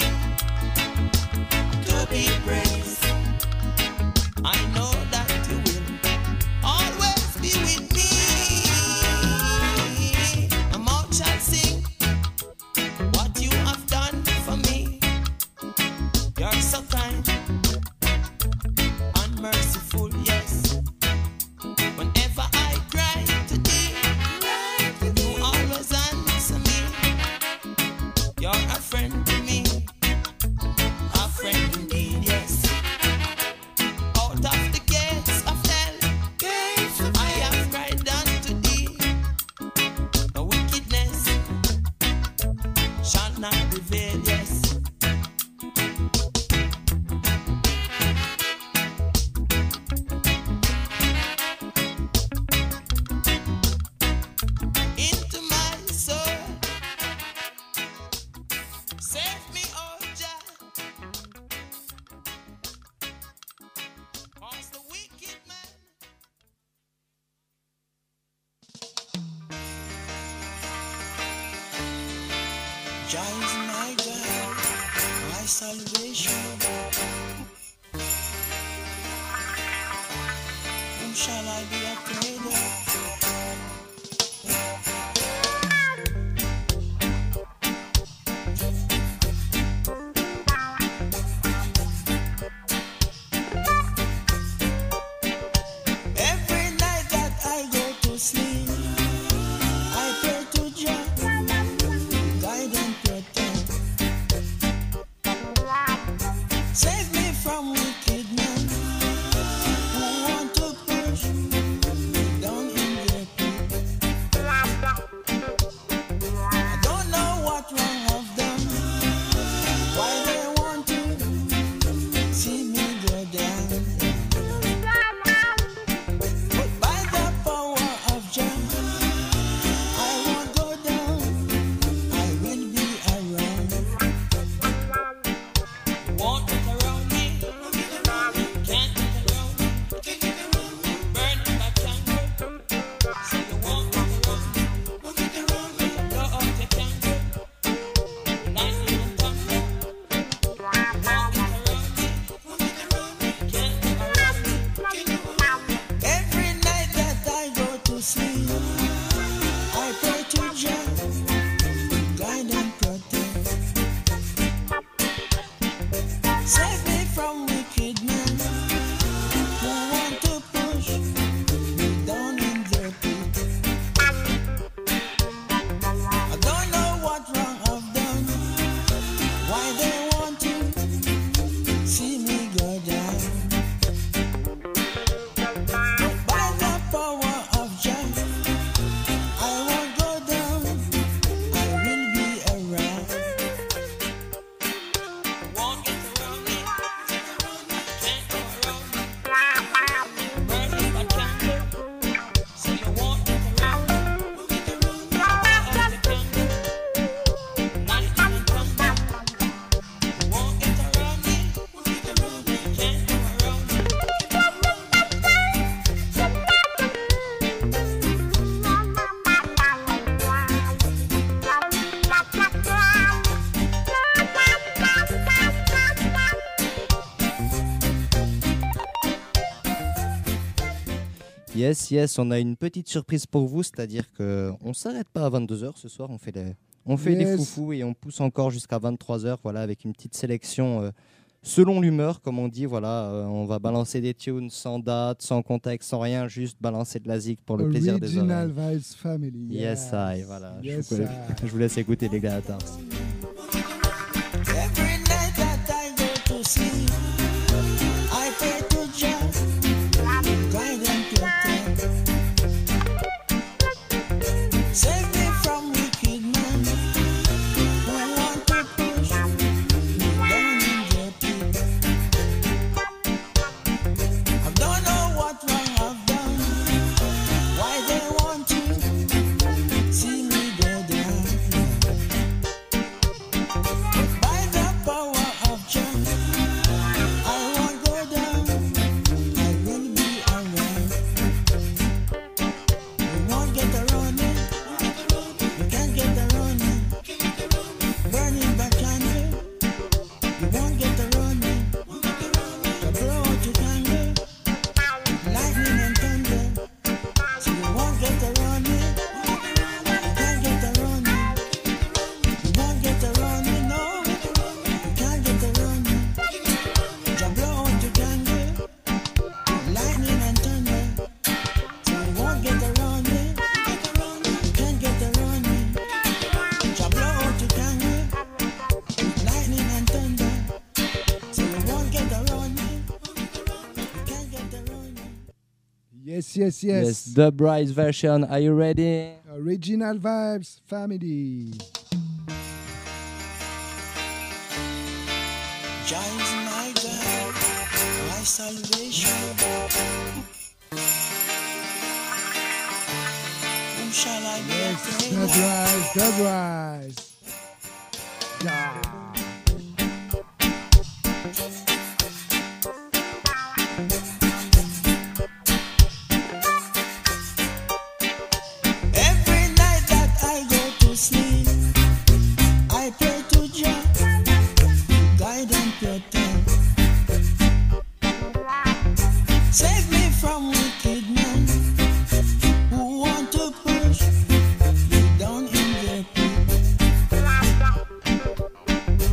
S10: to be praised. I know that you will always be with me. My mouth shall sing what you have done for me. You're so kind and merciful, yes. Whenever I cry to thee, you always answer me. You're a friend to me, a friend indeed, yes. Out of the gates of hell, I have cried unto thee. My wickedness shall not prevail, yes. Into my soul, save me, oh Jah. 'Cause the wicked man Jah is my God, my salvation. Whom shall I be afraid of? Every night that I go to sleep, I pray to Jah, guide and protect. Save me from wicked men who want to push me down in their pit. I don't know what wrong I've done, why they want to see me go down. But by the power of Jah,
S3: Yes, yes, on a une petite surprise pour vous, c'est-à-dire qu'on ne s'arrête pas à 22h ce soir, on fait des foufous et on pousse encore jusqu'à 23h, voilà, avec une petite sélection selon l'humeur, comme on dit, voilà, on va balancer des tunes sans date, sans contexte, sans rien, juste balancer de la zik pour le plaisir des oreilles.
S2: Original Vibes Family.
S3: Yes, I, voilà.
S2: Yes,
S3: je vous laisse écouter les Gladiators.
S10: Every night that I go to sleep, I pray to Jah, guide and protect. Save me from wicked men who want to push me down in their pit. I don't know what wrong I've done, why they want to see me go down. By the power of Jah, I won't go down, I will be alright. You won't get around me, you can't get around me. Burning back candle, you won't get around me. The blow out your candle, lightning and thunder, so you won't get around me, you can't get around me. You won't get around me, no, you can't get around me. The blow out your candle, lightning and thunder, so you won't get around me, you can't get around me. The blow out your candle, lightning and thunder, so you won't get around me, you can't get around me.
S2: Yes, yes, yes.
S3: Yes, the Bryce version, are you ready?
S2: Original Vibes Family.
S10: Jah is my God, my salvation. Whom shall I be afraid
S2: The
S10: of?
S2: Rise, The Rise. Yeah.
S10: Every night that I go to sleep, I pray to Jah, guide and protect. Save me from wicked men who want to push me down in their pit.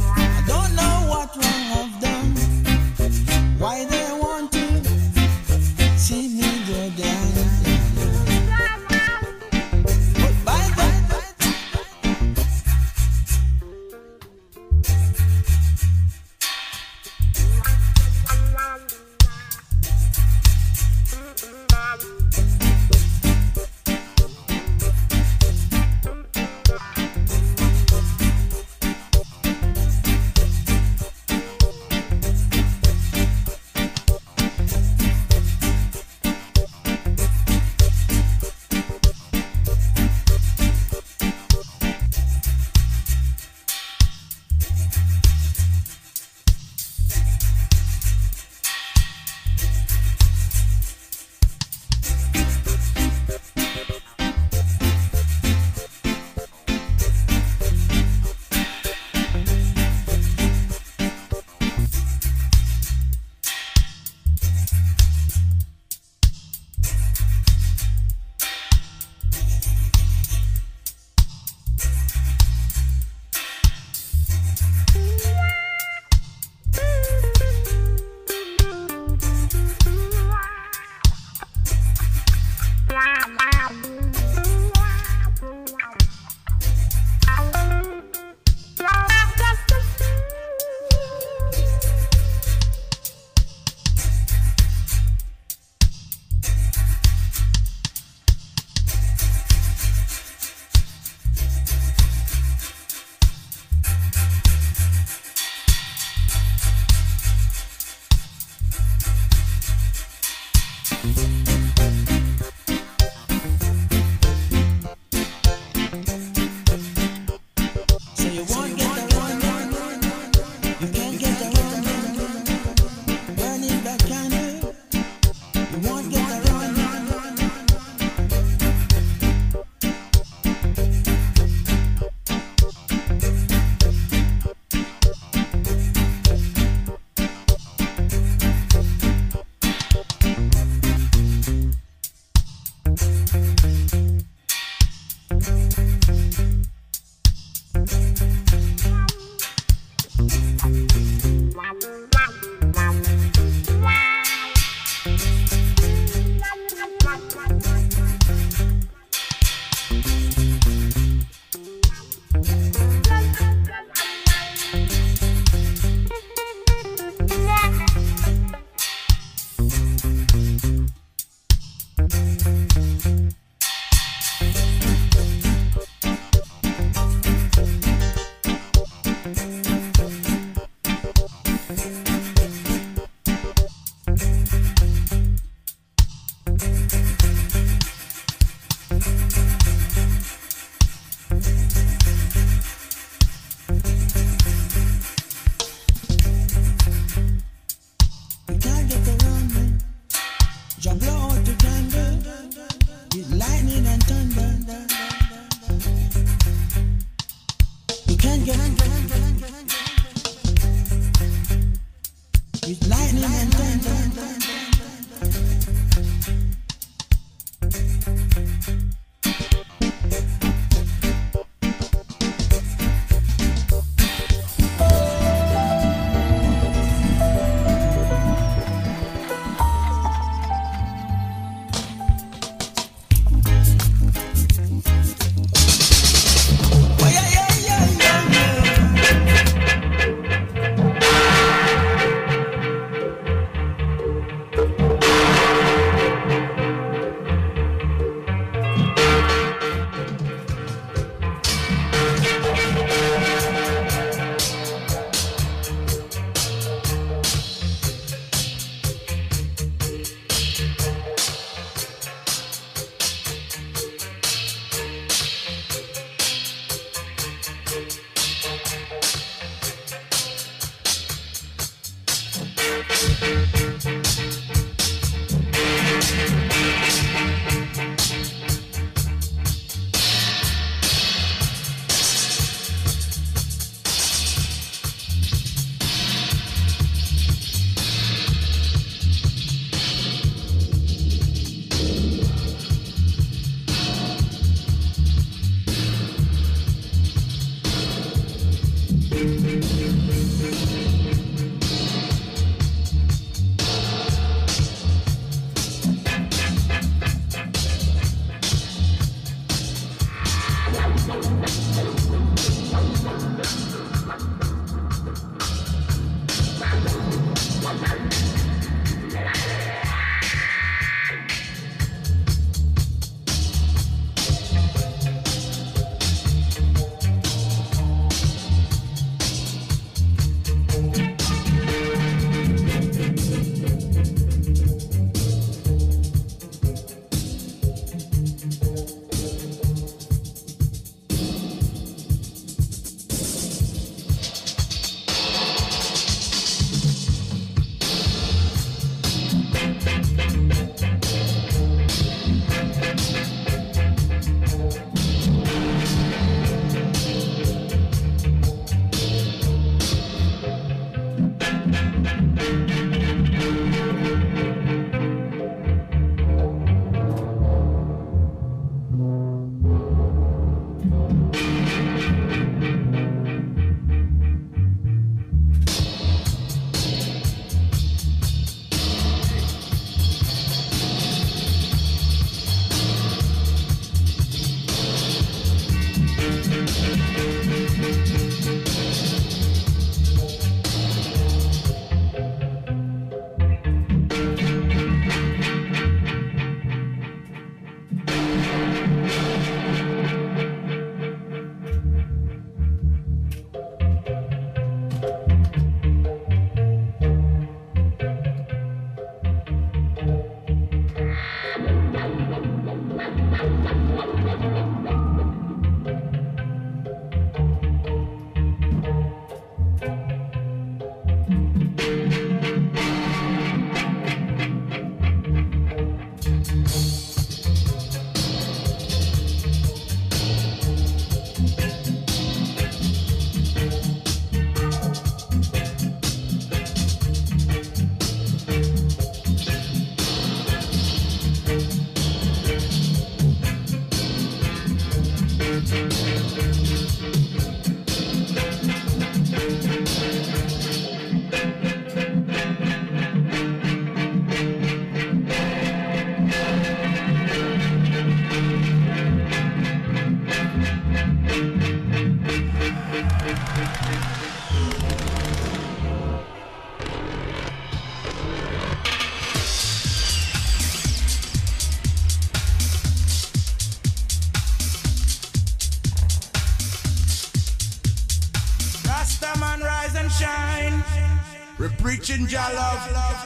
S10: shine. We're preaching Jah love.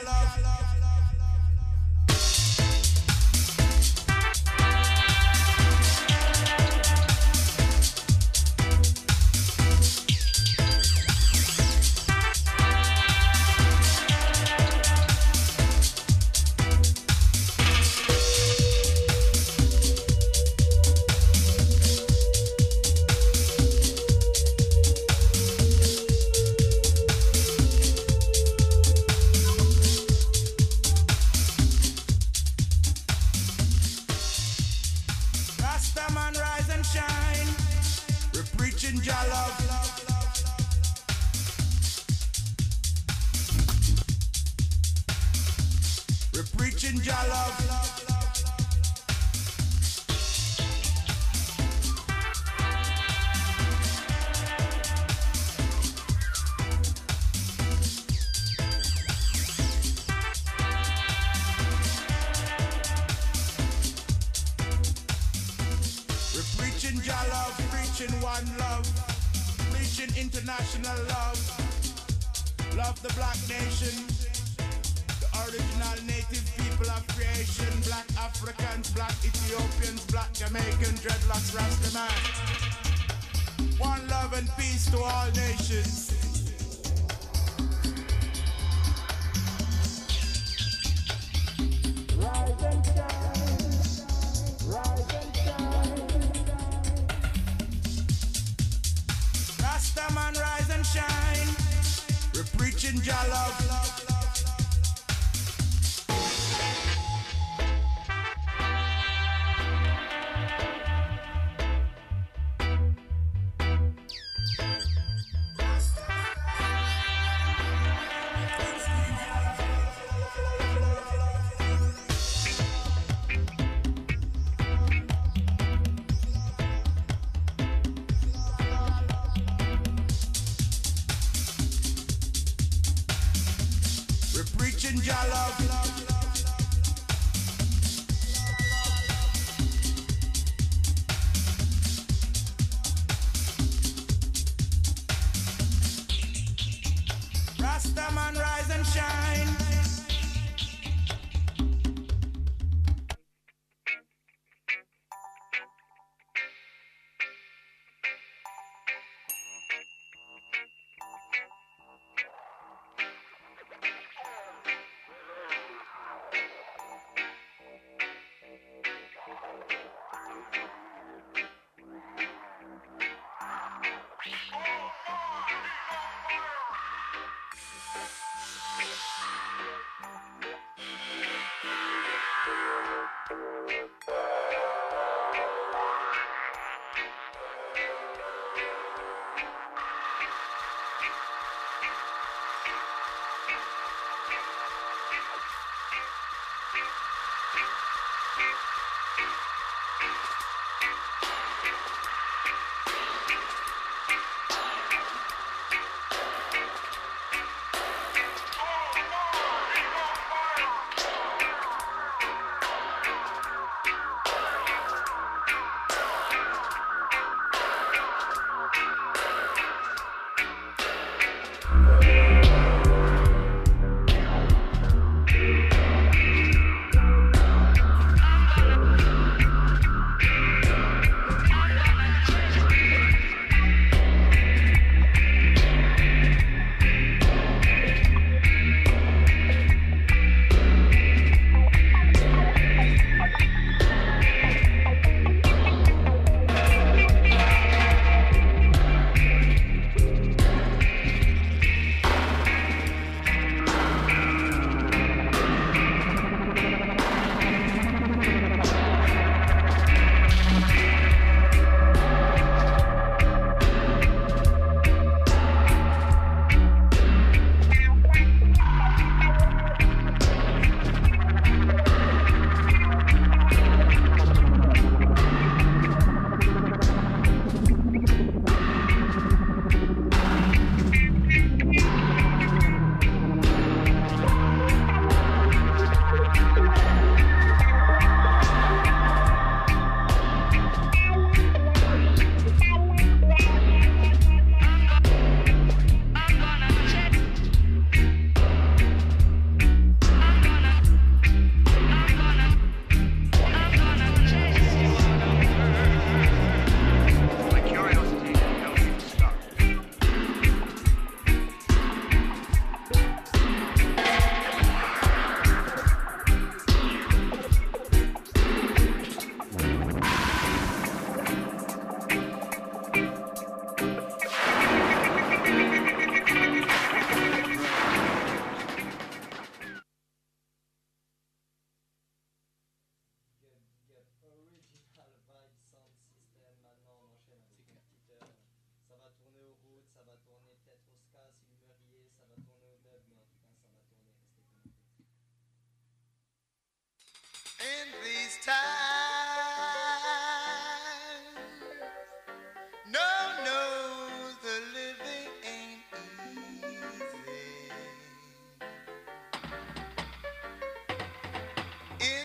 S10: Rastaman rise and shine. We're preaching Jah love. We're preaching Jah love. We're preaching Jah love, preaching one love, preaching international love. Love the black nation, the original native people of creation. Black Africans, black Ethiopians, black Jamaican, dreadlocks, Rastaman. One love and peace to all nations. Rise and shine, rise and shine. Rastaman rise and shine. We're preaching Jah love. We're preaching Jah love.